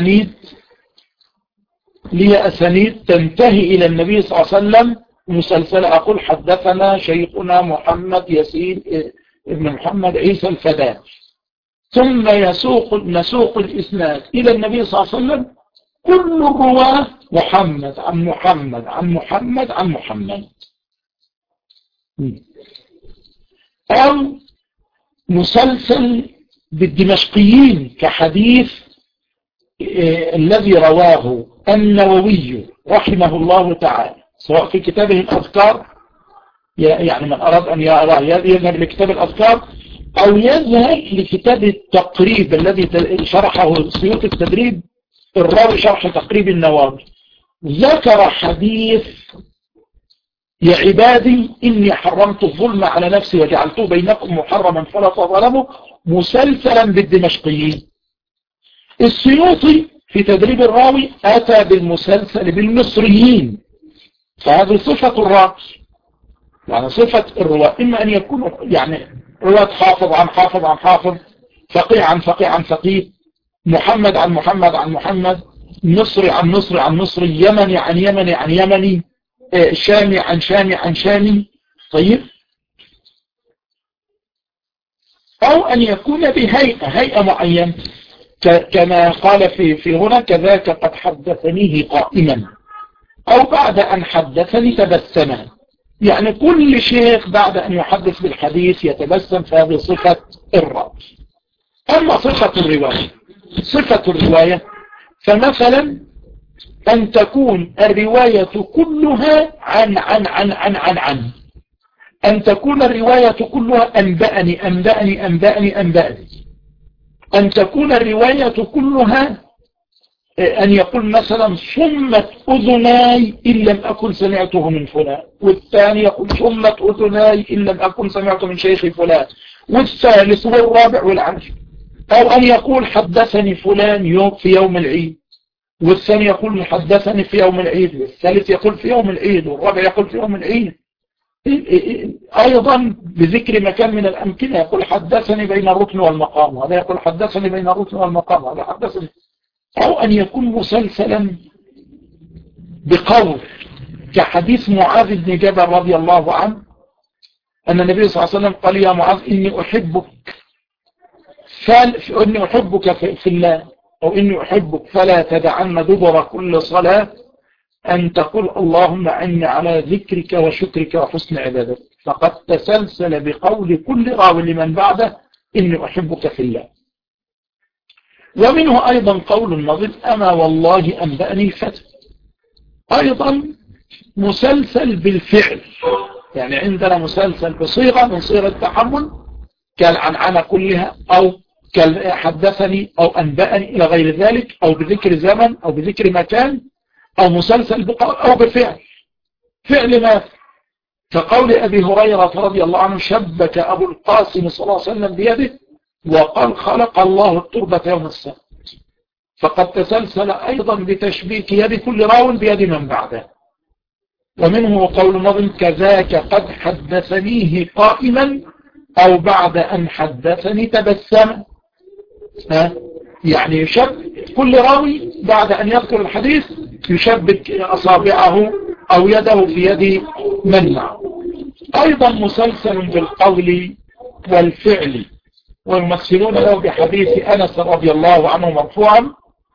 أسانيد تنتهي إلى النبي صلى الله عليه وسلم مسلسل. أقول حدثنا شيخنا محمد ياسين ابن محمد عيسى الفدان، ثم نسوق الإسناد إلى النبي صلى الله عليه وسلم، كل الرواة محمد عن محمد عن محمد عن محمد. أو مسلسل بالدمشقيين كحديث الذي رواه النووي رحمه الله تعالى، سواء في كتابه الأذكار، يعني من أراد أن يراه يذهب لكتاب الأذكار، أو يذهب لكتاب التقريب الذي شرحه السيوطي التدريب، الراوي شرح تقريب النووي. ذكر حديث يا عبادي إني حرمت الظلم على نفسي وجعلته بينكم محرما فلا تظلموا، مسلسلا بالدمشقيين. السيوطي في تدريب الراوي أتى بالمسلسل بالمصريين، فهذه صفة الراوي، يعني صفة الرواة، إما أن يكون يعني رواة حافظ عن حافظ عن حافظ، فقيه عن فقيه عن فقيه، محمد عن محمد عن محمد، مصري عن مصري عن مصري، يمني عن يمني عن يمني، شامي عن شامي عن شامي، طيب، أو أن يكون هيئة معينة كما قال في هنا كذاك قد حدثنيه قائما، أو بعد أن حدثني تبسما. يعني كل شيخ بعد أن يحدث بالحديث يتبسم، فهذه صفة الراوي. أما صفة الرواية فمثلا أن تكون الرواية كلها عن أن تكون الرواية كلها أنبأني أنبأني أنبأني أنبأني. أن تكون الرواية كلها أن يقول مثلا صمت أذناي إن لم أكن سمعته من فلان، والثاني يقول صمت أذناي إن لم أكن سمعته من شيخ فلان، والثالث والرابع والعاشر. أو أن يقول حدثني فلان في يوم العيد، والثاني يقول حدثني في يوم العيد، والثالث يقول في يوم العيد، والرابع يقول في يوم العيد. أيضا بذكر مكان من الأمكنة يقول حدثني بين الركن والمقام، وهذا يقول حدثني بين الركن والمقام، وهذا حدثني. أو أن يكون مسلسلا بقول كحديث معاذ بن جبل رضي الله عنه أن النبي صلى الله عليه وسلم قال يا معاذ إني أحبك في الله، أو إني أحبك فلا تدعن دبر كل صلاة أن تقول اللهم أعني على ذكرك وشكرك وحسن عبادتك. فقد تسلسل بقول كل راو لمن بعده إني أحبك في الله. ومنه أيضا قول النظر أما والله أنبأني فتى، أيضا مسلسل بالفعل. يعني عندنا مسلسل بصيغة من صيغة التحمل كالعنعنة كلها، أو حدثني أو أنبأني إلى غير ذلك، أو بذكر زمن أو بذكر مكان، أو مسلسل بقول أو بفعل. فعل ما كقول أبي هريرة رضي الله عنه شبك أبو القاسم صلى الله عليه وسلم بيده وقال خلق الله التربة يوم السبت. فقد تسلسل أيضا بتشبيك يد كل راو بيد من بعده. ومنه قول النظم كذاك قد حدثنيه قائما أو بعد أن حدثني تبسم. يعني يشبك كل راوي بعد أن يذكر الحديث يشبك أصابعه أو يده في يد من معه. أيضا مسلسل بالقول والفعل، ويمثلون له بحديث أنس رضي الله عنه مرفوعا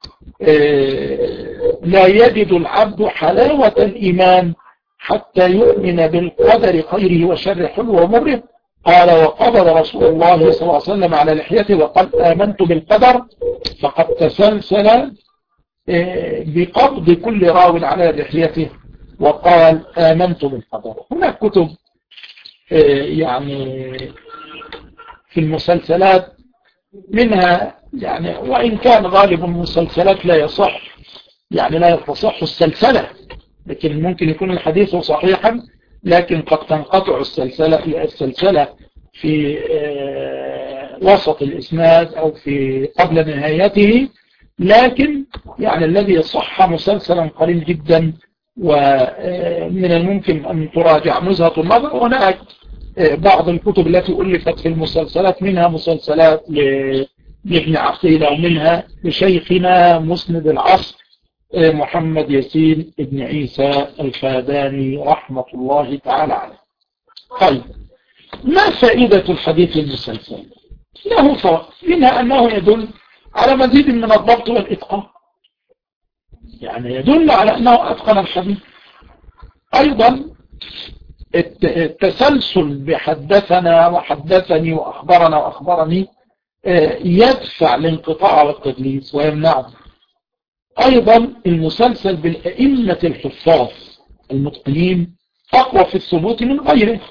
لا يجد العبد حلاوة الإيمان حتى يؤمن بالقدر خيره وشره حلو ومره. قال وقبض رسول الله صلى الله عليه وسلم على لحيته وقال آمنت بالقدر. فقد تسلسل بقبض كل راو على لحيته وقال آمنت بالقدر. هناك كتب يعني في المسلسلات منها يعني، وإن كان غالب المسلسلات لا يصح، يعني لا تصح السلسلة، لكن ممكن يكون الحديث صحيحا لكن قد تنقطع السلسلة في وسط الإسناد أو في قبل نهايته. لكن يعني الذي صح مسلسلا قليل جدا، ومن الممكن أن تراجع نزهة النظر. وهناك بعض الكتب التي ألفت في المسلسلات منها مسلسلات لابن عقيل ومنها لشيخنا مسند العصر محمد ياسين ابن عيسى الفاداني رحمة الله تعالى عليه. طيب، ما فائدة الحديث المسلسل؟ له فوائد، منها أنه يدل على مزيد من الضبط والإتقان، يعني يدل على أنه أتقن الحديث. أيضا التسلسل بحدثنا وحدثني وأخبرنا وأخبرني يدفع الانقطاع والتدليس ويمنعه. أيضا المسلسل بالأئمة الحفاظ المتقنين أقوى في الثبوت من غيره،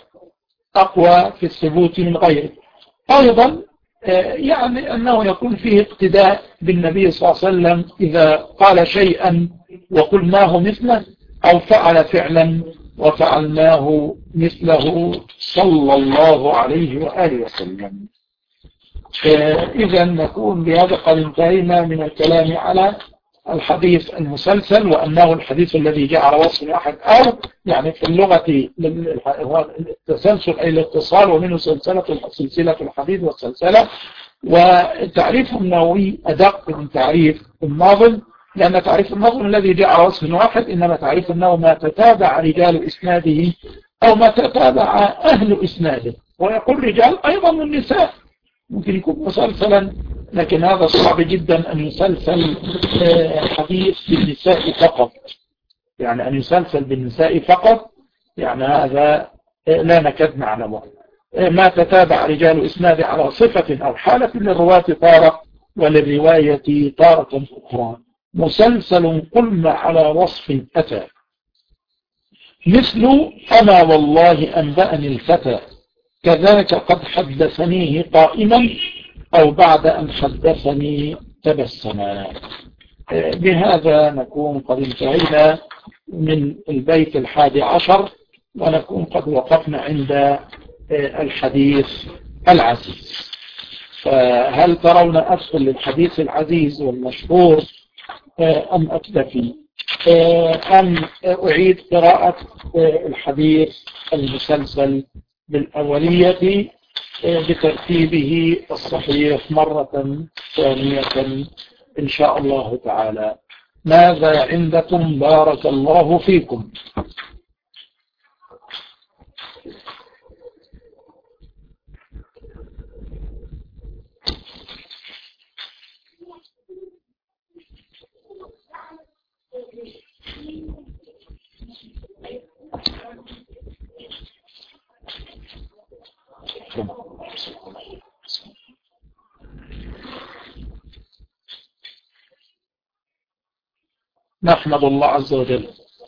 أيضا يعني أنه يكون فيه اقتداء بالنبي صلى الله عليه وسلم إذا قال شيئا وقلناه مثله، أو فعل فعلا وفعلناه مثله صلى الله عليه وآله وسلم. إذا نكون بهذا قد انتهينا من الكلام على الحديث المسلسل، وأنه الحديث الذي جاء على وصف أحد، أو يعني في اللغة التسلسل أي الاتصال، ومنه سلسلة الحديث والسلسلة. وتعريف النووي أدق من تعريف الناظم، لأن تعريف النظم الذي جاء على وصف واحد، إنما تعريف النووي ما تتابع رجال إسناده أو ما تتابع أهل إسناده. ويقول رجال أيضا والنساء ممكن يكون مسلسلا، لكن هذا صعب جدا أن يسلسل حديث بالنساء فقط، يعني أن يسلسل بالنساء فقط، يعني هذا لا نكاد نعلمه. ما تتابع رجال إسناد على صفة أو حالة للرواة طارة وللرواية طارة أخرى. مسلسل قلنا على وصف أتى، مثل أنا والله أنبأني الفتى، كذاك قد حدثنيه قائما أو بعد أن حدثني تبسما. بهذا نكون قد انتهينا من البيت 11 ونكون قد وقفنا عند الحديث العزيز. فهل ترون أدخل للحديث العزيز والمشهور أم أكتفي أم أعيد قراءة الحديث المسلسل بالأولية بترتيبه الصحيح مرة ثانية إن شاء الله تعالى؟ ماذا عندكم؟ بارك الله فيكم. نحمد الله عز وجل.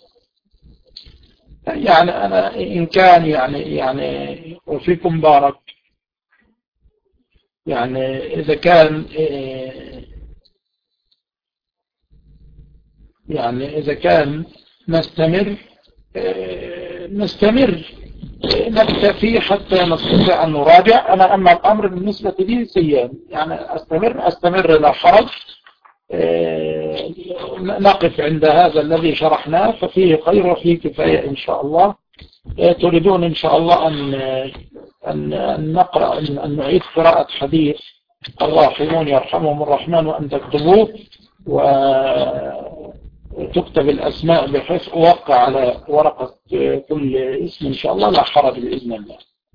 يعني أنا إن كان يعني وفيكم بارك، يعني إذا كان نستمر نكتفي حتى نستطيع أن نراجع. أنا أما الأمر بالنسبة لي سيان، يعني أستمر لا حرج. نقف عند هذا الذي شرحناه ففيه خير وفيه كفاية إن شاء الله. تريدون إن شاء الله أن نقرأ أن نعيد قراءة حديث الراحمون يرحمهم الرحمن وأن تكتبوه وتكتب الأسماء بحيث أوقع على ورقة كل اسم إن شاء الله، لا حرج بإذن الله.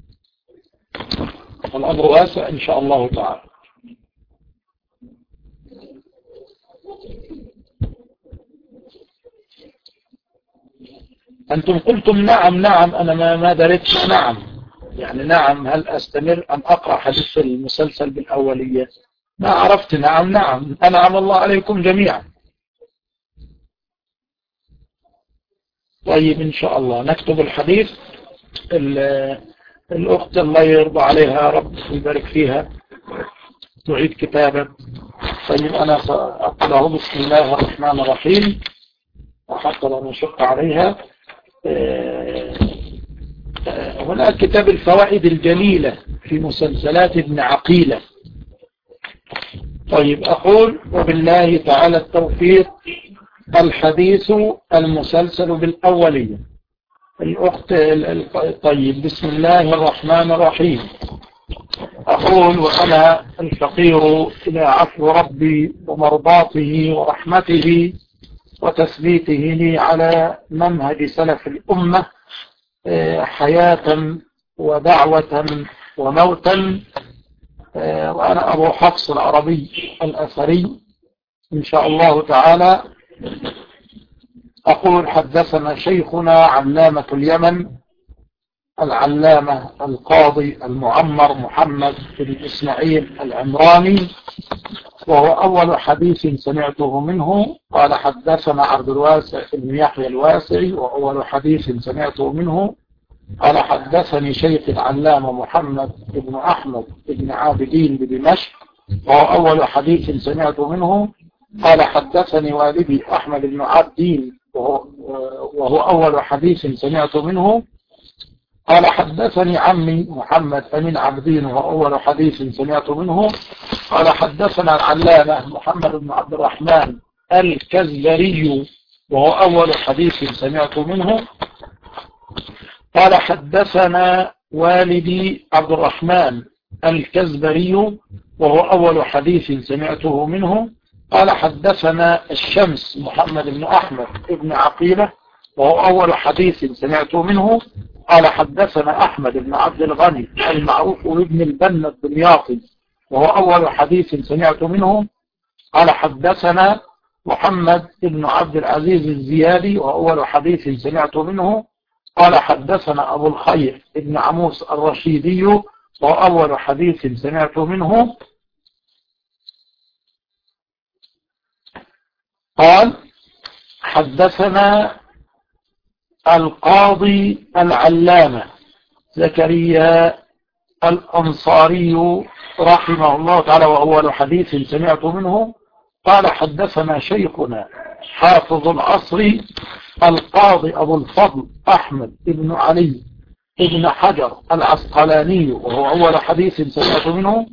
الأمر واسع إن شاء الله تعالى. أنتم قلتم نعم. أنا ما دريت نعم، يعني نعم هل أستمر أم أقرأ حديث المسلسل بالأولية؟ ما عرفت. نعم أنعم الله عليكم جميعا. طيب إن شاء الله نكتب الحديث. الأخت الله يرضى عليها يا رب ويبارك فيها تعيد كتابة. طيب أنا سأقرأه. بسم الله الرحمن الرحيم، وحتى لا نشق عليها. هناك كتاب الفوائد الجليلة في مسلسلات ابن عقيلة. طيب أقول وبالله تعالى التوفيق. الحديث المسلسل بالأولية. الأخت طيب بسم الله الرحمن الرحيم. أقول وأنا الفقير إلى عفو ربي ومرضاته ورحمته وتثبيته لي على منهج سلف الأمة حياة ودعوة وموتا. وأنا أبو حفص العربي الأثري إن شاء الله تعالى. أقول حدثنا شيخنا علامة اليمن العلامة القاضي المعمر محمد بن إسماعيل العمراني، وهو أول حديث سمعته منه. قال حدثنا عبد الواسع بن يحيى الواسعي، وأول حديث سمعته منه. قال حدثني شيخ العلامة محمد بن أحمد بن عابدين بدمشق، وهو أول حديث سمعته منه. قال حدثني والدي أحمد بن عابدين، وهو أول حديث سمعته منه. قال حدثني عمي محمد أمين عابدين، وهو أول حديث سمعته منه. قال حدثنا العلامة محمد بن عبد الرحمن الكزبري، وهو أول حديث سمعته منه. قال حدثنا والدي عبد الرحمن الكزبري، وهو أول حديث سمعته منه. قال حدثنا الشمس محمد بن أحمد بن عقيلة، وهو أول حديث سمعته منه. قال حدثنا أحمد بن عبد الغني المعروف بن البنا الدمياطي وهو أول حديث سمعت منه. قال حدثنا محمد بن عبد العزيز الزيادي وهو أول حديث سمعت منه. قال حدثنا أبو الخير بن عموس الرشيدي وهو أول حديث سمعت منه. قال حدثنا القاضي العلامة زكريا الأنصاري رحمه الله تعالى وهو أول حديث سمعت منه. قال حدثنا شيخنا حافظ العصر القاضي أبو الفضل أحمد بن علي بن حجر العسقلاني وهو أول حديث سمعت منه.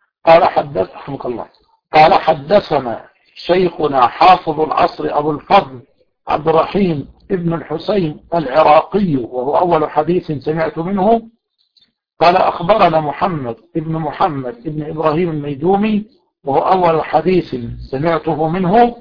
قال حدثنا شيخنا حافظ العصر أبو الفضل عبد الرحيم ابن الحسين العراقي وهو أول حديث سمعت منه. قال أخبرنا محمد ابن إبراهيم الميدومي وهو أول حديث سمعته منه.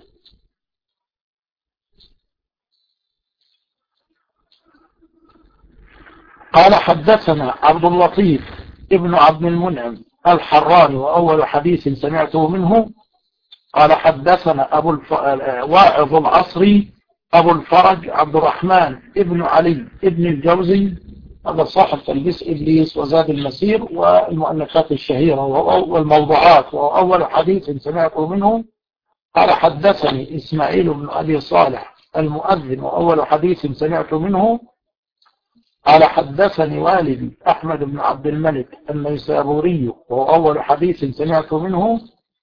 قال حدثنا عبد اللطيف ابن عبد المنعم الحراني وأول حديث سمعته منه. قال حدثنا واعظ العصري أبو الفرج عبد الرحمن ابن علي ابن الجوزي هذا صاحب تلبيس إبليس وزاد المسير والمؤلفات الشهيرة والموضوعات وهو أول حديث سمعته منه. قال حدثني إسماعيل بن أبي صالح المؤذن وأول حديث سمعت منه. قال حدثني والدي أحمد بن عبد الملك النيسابوري وهو أول حديث سمعت منه.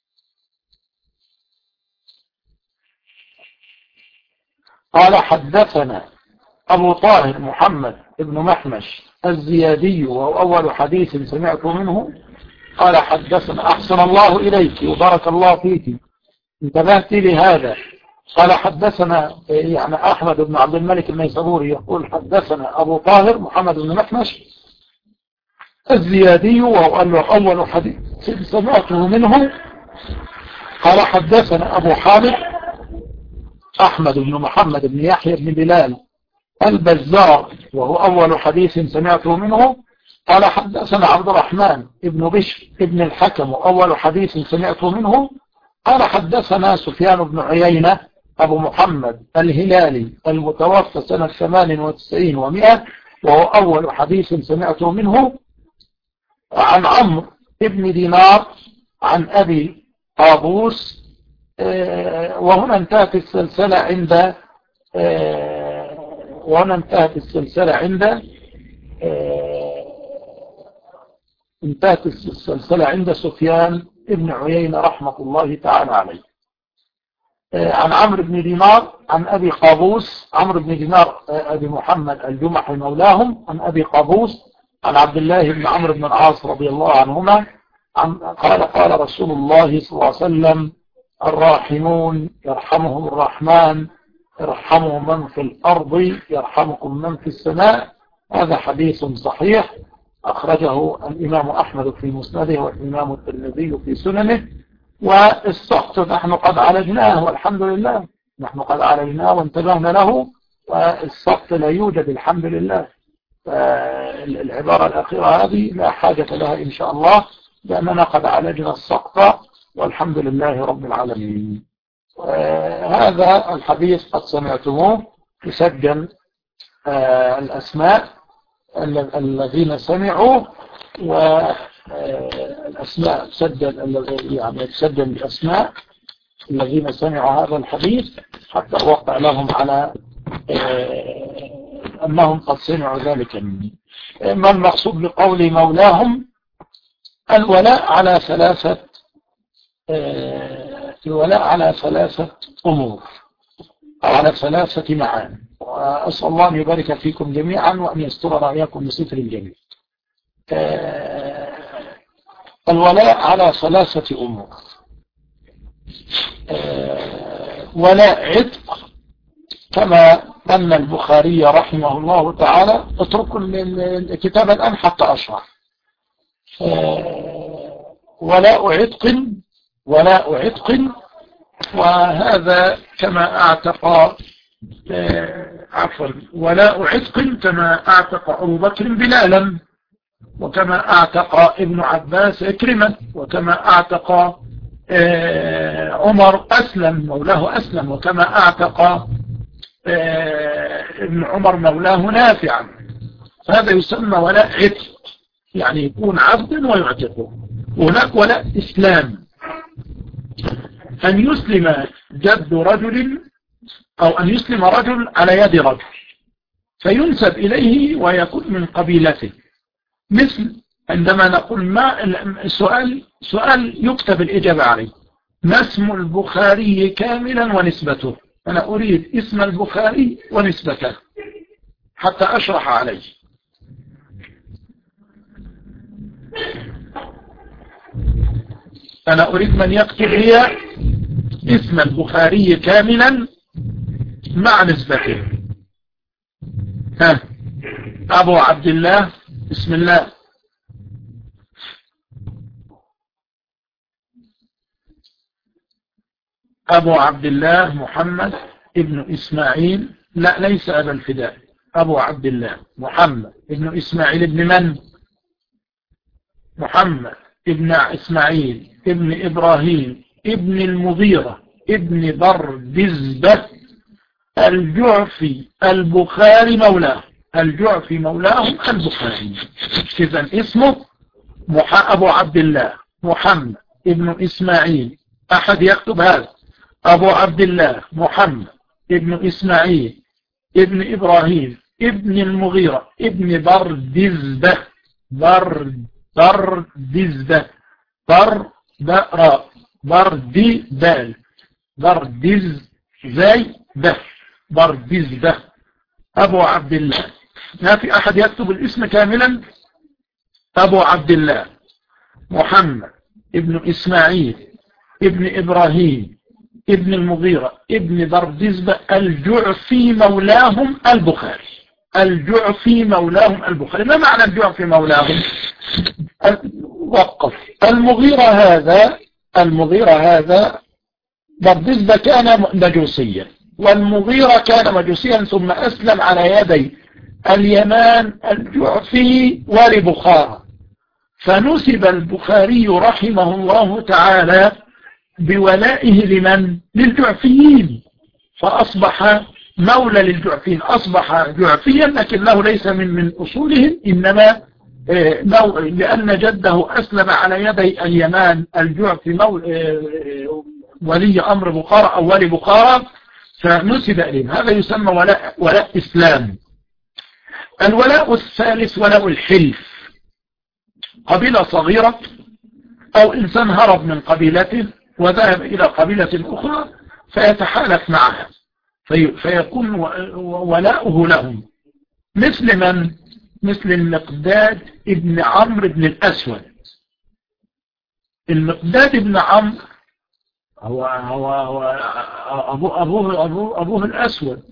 قال حدثنا أبو طاهر محمد بن محمش الزيادي وهو أول حديث سمعت منه. قال حدثنا أحسن الله إليك وبارك الله فيك انتبهت لهذا. قال حدثنا يعني أحمد بن عبد الملك النيسابوري يقول حدثنا أبو طاهر محمد بن محمش الزيادي وهو أول حديث سمعته منه. قال حدثنا أبو حامد أحمد بن محمد بن يحيى بن بلال البزار وهو أول حديث سمعته منه. قال حدثنا عبد الرحمن بن بشر بن الحكم وأول حديث سمعته منه. قال حدثنا سفيان بن عيينة أبو محمد الهلالي المتوفى سنة 98 و100 وهو أول حديث سمعته منه. عن عمرو بن دينار عن أبي قابوس وهنا انتهت السلسلة عند سفيان بن عيينة رحمة الله تعالى عليه. عن عمرو بن دينار عن أبي قابوس عمرو بن دينار أبي محمد الجمحي مولاهم عن أبي قابوس عن عبد الله بن عمرو بن العاص رضي الله عنهما قال رسول الله صلى الله عليه وسلم الراحمون يرحمهم الرحمن ارحموا من في الأرض يرحمكم من في السماء. هذا حديث صحيح أخرجه الإمام أحمد في مسنده والإمام الترمذي في سننه. والسقط نحن قد عالجناه والحمد لله نحن قد عالجناه وانتبهنا له والسقط لا يوجد الحمد لله. العبارة الأخيرة هذه لا حاجة لها إن شاء الله لأننا قد عالجنا السقط والحمد لله رب العالمين. هذا الحديث قد سمعتموه تسجل الأسماء الذين سمعوا والأسماء تسجل الأسماء الذين سمعوا هذا الحديث حتى أوقع لهم على أنهم قد سمعوا ذلك مني. ما المقصود بقول مولاهم؟ الولاء على ثلاثة أمور أو على ثلاثة معاني. وأسأل الله أن يبارك فيكم جميعا وأن يستر إياكم بستر الجميع. الولاء على ثلاثة أمور. ولاء عتق كما أن البخاري رحمه الله تعالى اتركوا الكتاب الآن حتى أشرح. ولاء عتق وهذا كما اعتق عفوا ولاء عتق كما أعتق أبو بكر بلالا، وكما أعتق ابن عباس إكرمة، وكما أعتق عمر أسلم مولاه أسلم، وكما أعتق ابن عمر مولاه نافعا. هذا يسمى ولاء عتق، يعني يكون عبد ويعتقه. هناك ولاء إسلام، أن يسلم جد رجل أو أن يسلم رجل على يد رجل فينسب إليه ويكون من قبيلته. مثل عندما نقول ما سؤال يكتب الإجابة عليه: ما اسم البخاري كاملا ونسبته؟ أنا أريد اسم البخاري ونسبته حتى أشرح عليه. أنا أريد من يكتب لي اسم البخاري كاملا مع نسبته. ها أبو عبد الله، بسم الله. أبو عبد الله محمد ابن إسماعيل، لا ليس أبا الفداء، أبو عبد الله محمد ابن إسماعيل ابن من؟ محمد ابن إسماعيل ابن إبراهيم ابن المغيرة ابن بردزبة الجعفي البخاري مولاه. الجعفي مولاهم البخاري. إذن اسمه أبو عبد الله محمد ابن إسماعيل. أحد يكتب هذا: أبو عبد الله محمد ابن إسماعيل ابن إبراهيم ابن المغيرة ابن بردزبة. بردزبة بردزبة بردزبة أبو عبد الله. ما في أحد يكتب الاسم كاملا؟ أبو عبد الله محمد ابن إسماعيل ابن إبراهيم ابن المغيرة ابن بردزبة الجعفي مولاهم البخاري. الجعفي مولاهم البخاري. ما معنى الجعفي مولاهم؟ وقف. المغيرة هذا بردزبة كان مجوسيا، والمغيرة كان مجوسيا ثم أسلم على يدي اليمان الجعفي ولبخارى، فنسب البخاري رحمه الله تعالى بولائه لمن؟ للجعفيين، فأصبح مولى للجعفيين، أصبح جعفيا لكنه ليس من أصولهم، إنما لأن جده أسلم على يدي اليمان الجعفي ولي أمر بخارى أو ولي بخارى فنسب إليه. هذا يسمى ولاء إسلام. الولاء الثالث ولاء الحلف. قبيلة صغيرة أو إنسان هرب من قبيلته وذهب إلى قبيلة أخرى فيتحالف معها فيكون ولاؤه لهم. مثل من؟ مثل المقداد ابن عمرو بن الأسود. المقداد ابن عمرو هو أبوه الأسود،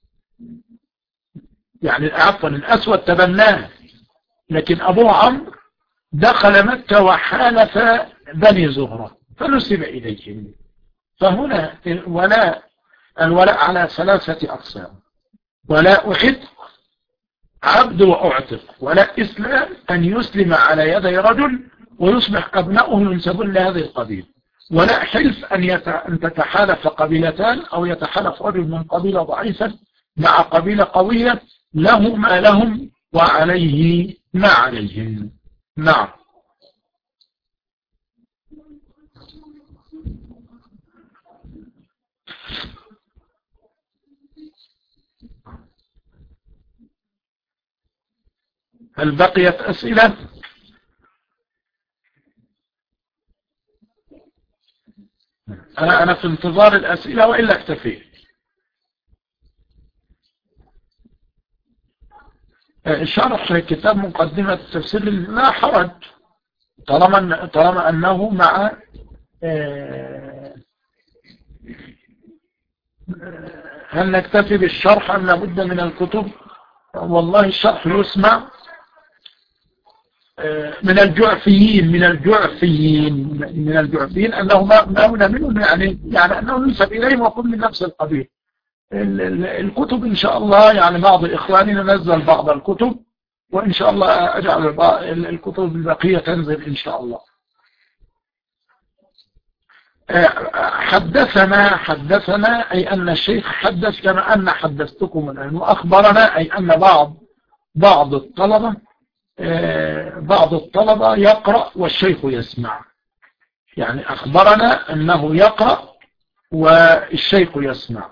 يعني عفوا الأسود تبناه، لكن أبوه عمرو دخل مكة وحالف بني زهرة فنسب إليهم. فهنا الولاء على ثلاثة أقسام: ولاء عتق عبد وأعتق، ولاء إسلام أن يسلم على يدي رجل ويصبح أبناؤه ينسبون لهذه القبيلة، ولاء حلف أن تتحالف قبيلتان أو يتحالف رجل من قبيلة ضعيفة مع قبيلة قوية له ما لهم وعليه ما عليهم. نعم. هل بقيت أسئلة؟ أنا في انتظار الأسئلة وإلا اكتفيت. شرح كتاب مقدمة التفسير لا حرج طالما أنه مع هل نكتفي بالشرح أم لابد من الكتب؟ والله الشرح يسمع من الجعفيين أنه ما هنا منهم، يعني أنه ينسب إليهم وكل من نفس القبيل. الكتب إن شاء الله، يعني بعض إخواننا نزل بعض الكتب، وإن شاء الله أجعل الكتب البقية تنزل إن شاء الله. حدثنا أي أن الشيخ حدث كما أن حدثتكم الآن، وأخبرنا أي أن بعض الطلبة يقرأ والشيخ يسمع. يعني أخبرنا أنه يقرأ والشيخ يسمع.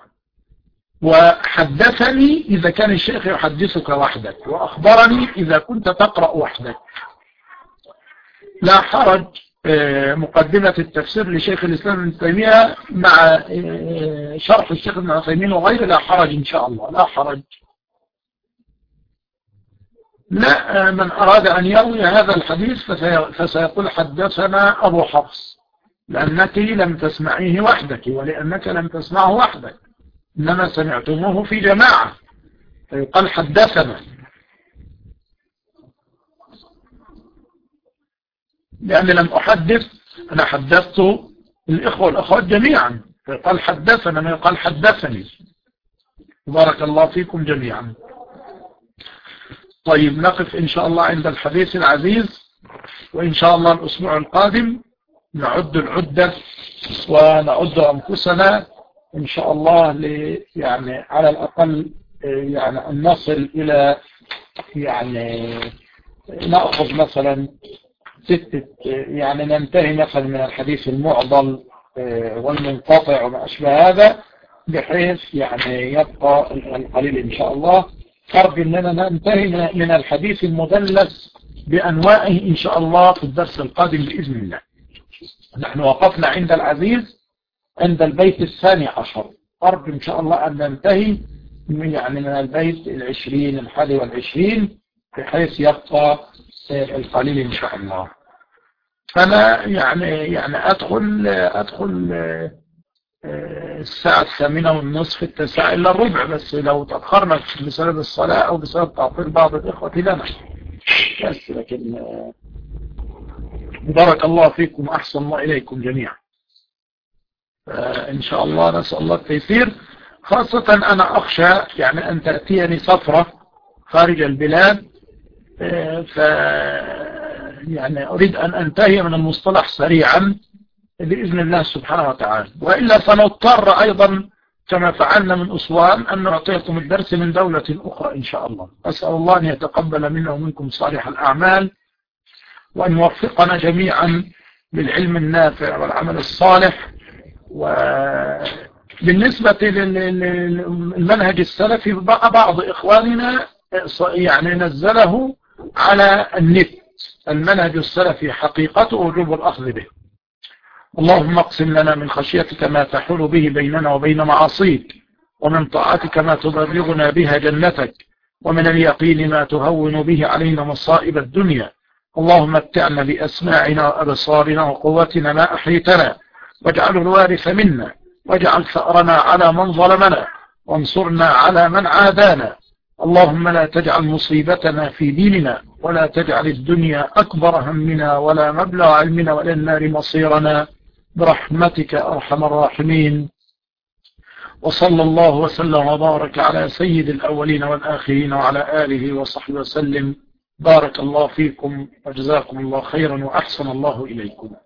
وحدثني إذا كان الشيخ يحدثك وحدك، وأخبرني إذا كنت تقرأ وحدك. لا حرج. مقدمة التفسير لشيخ الإسلام ابن تيمية مع شرح الشيخ ابن عثيمين وغيره، لا حرج إن شاء الله، لا حرج. لا، من أراد أن يروي هذا الحديث فسيقول حدثنا أبو حفص، لأنك لم تسمعيه وحدك، ولأنك لم تسمعه وحدك، إنما سمعتموه في جماعة، فيقال حدثنا. لأني لم أحدث، أنا حدثت الإخوة والأخوات جميعا، فيقال حدثنا، ما يقال حدثني. بارك الله فيكم جميعا. طيب، نقف إن شاء الله عند الحديث العزيز، وإن شاء الله الأسبوع القادم نعد العدة ونعد أنفسنا إن شاء الله، يعني على الأقل يعني أن نصل إلى، يعني نأخذ مثلا يعني ننتهي مثلا من الحديث المعضل والمنقطع وما أشبه هذا، بحيث يعني يبقى القليل إن شاء الله. أرجو أننا ننتهي من الحديث المدلس بأنواعه إن شاء الله في الدرس القادم بإذن الله. نحن وقفنا عند العزيز عند البيت 12، أرجو إن شاء الله أن ننتهي يعني من البيت 20 21، بحيث يبقى القليل إن شاء الله. فأنا يعني أدخل الساعة 8:30 9 إلا الربع، بس لو تأخرنا بسبب الصلاة أو بسبب تعطيل بعض الإخوة لنا بس. لكن بارك الله فيكم وأحسن الله إليكم جميعا. إن شاء الله نسأل الله التيسير. خاصة أنا أخشى يعني أن تأتيني سفرة خارج البلاد، يعني أريد أن أنتهي من المصطلح سريعا بإذن الله سبحانه وتعالى، وإلا سنضطر أيضا كما فعلنا من أسوان أن نعطيكم الدرس من دولة أخرى إن شاء الله. أسأل الله أن يتقبل منا ومنكم صالح الأعمال، وأن يوفقنا جميعا للعلم النافع والعمل الصالح. وبالنسبة للمنهج السلفي، بعض إخواننا يعني نزله على النت، المنهج السلفي حقيقته وجوب الأخذ به. اللهم اقسم لنا من خشيتك ما تحول به بيننا وبين معاصيك، ومن طاعتك ما تبلغنا بها جنتك، ومن اليقين ما تهون به علينا مصائب الدنيا. اللهم متعنا بأسماعنا وأبصارنا وقوتنا ما أحيتنا، واجعله الوارث منا، واجعل ثأرنا على من ظلمنا، وانصرنا على من عادانا. اللهم لا تجعل مصيبتنا في ديننا، ولا تجعل الدنيا أكبر همنا ولا مبلغ علمنا ولا النار مصيرنا، برحمتك أرحم الراحمين. وصلى الله وسلم وبارك على سيد الأولين والآخرين وعلى آله وصحبه وسلم. بارك الله فيكم وجزاكم الله خيرا وأحسن الله إليكم.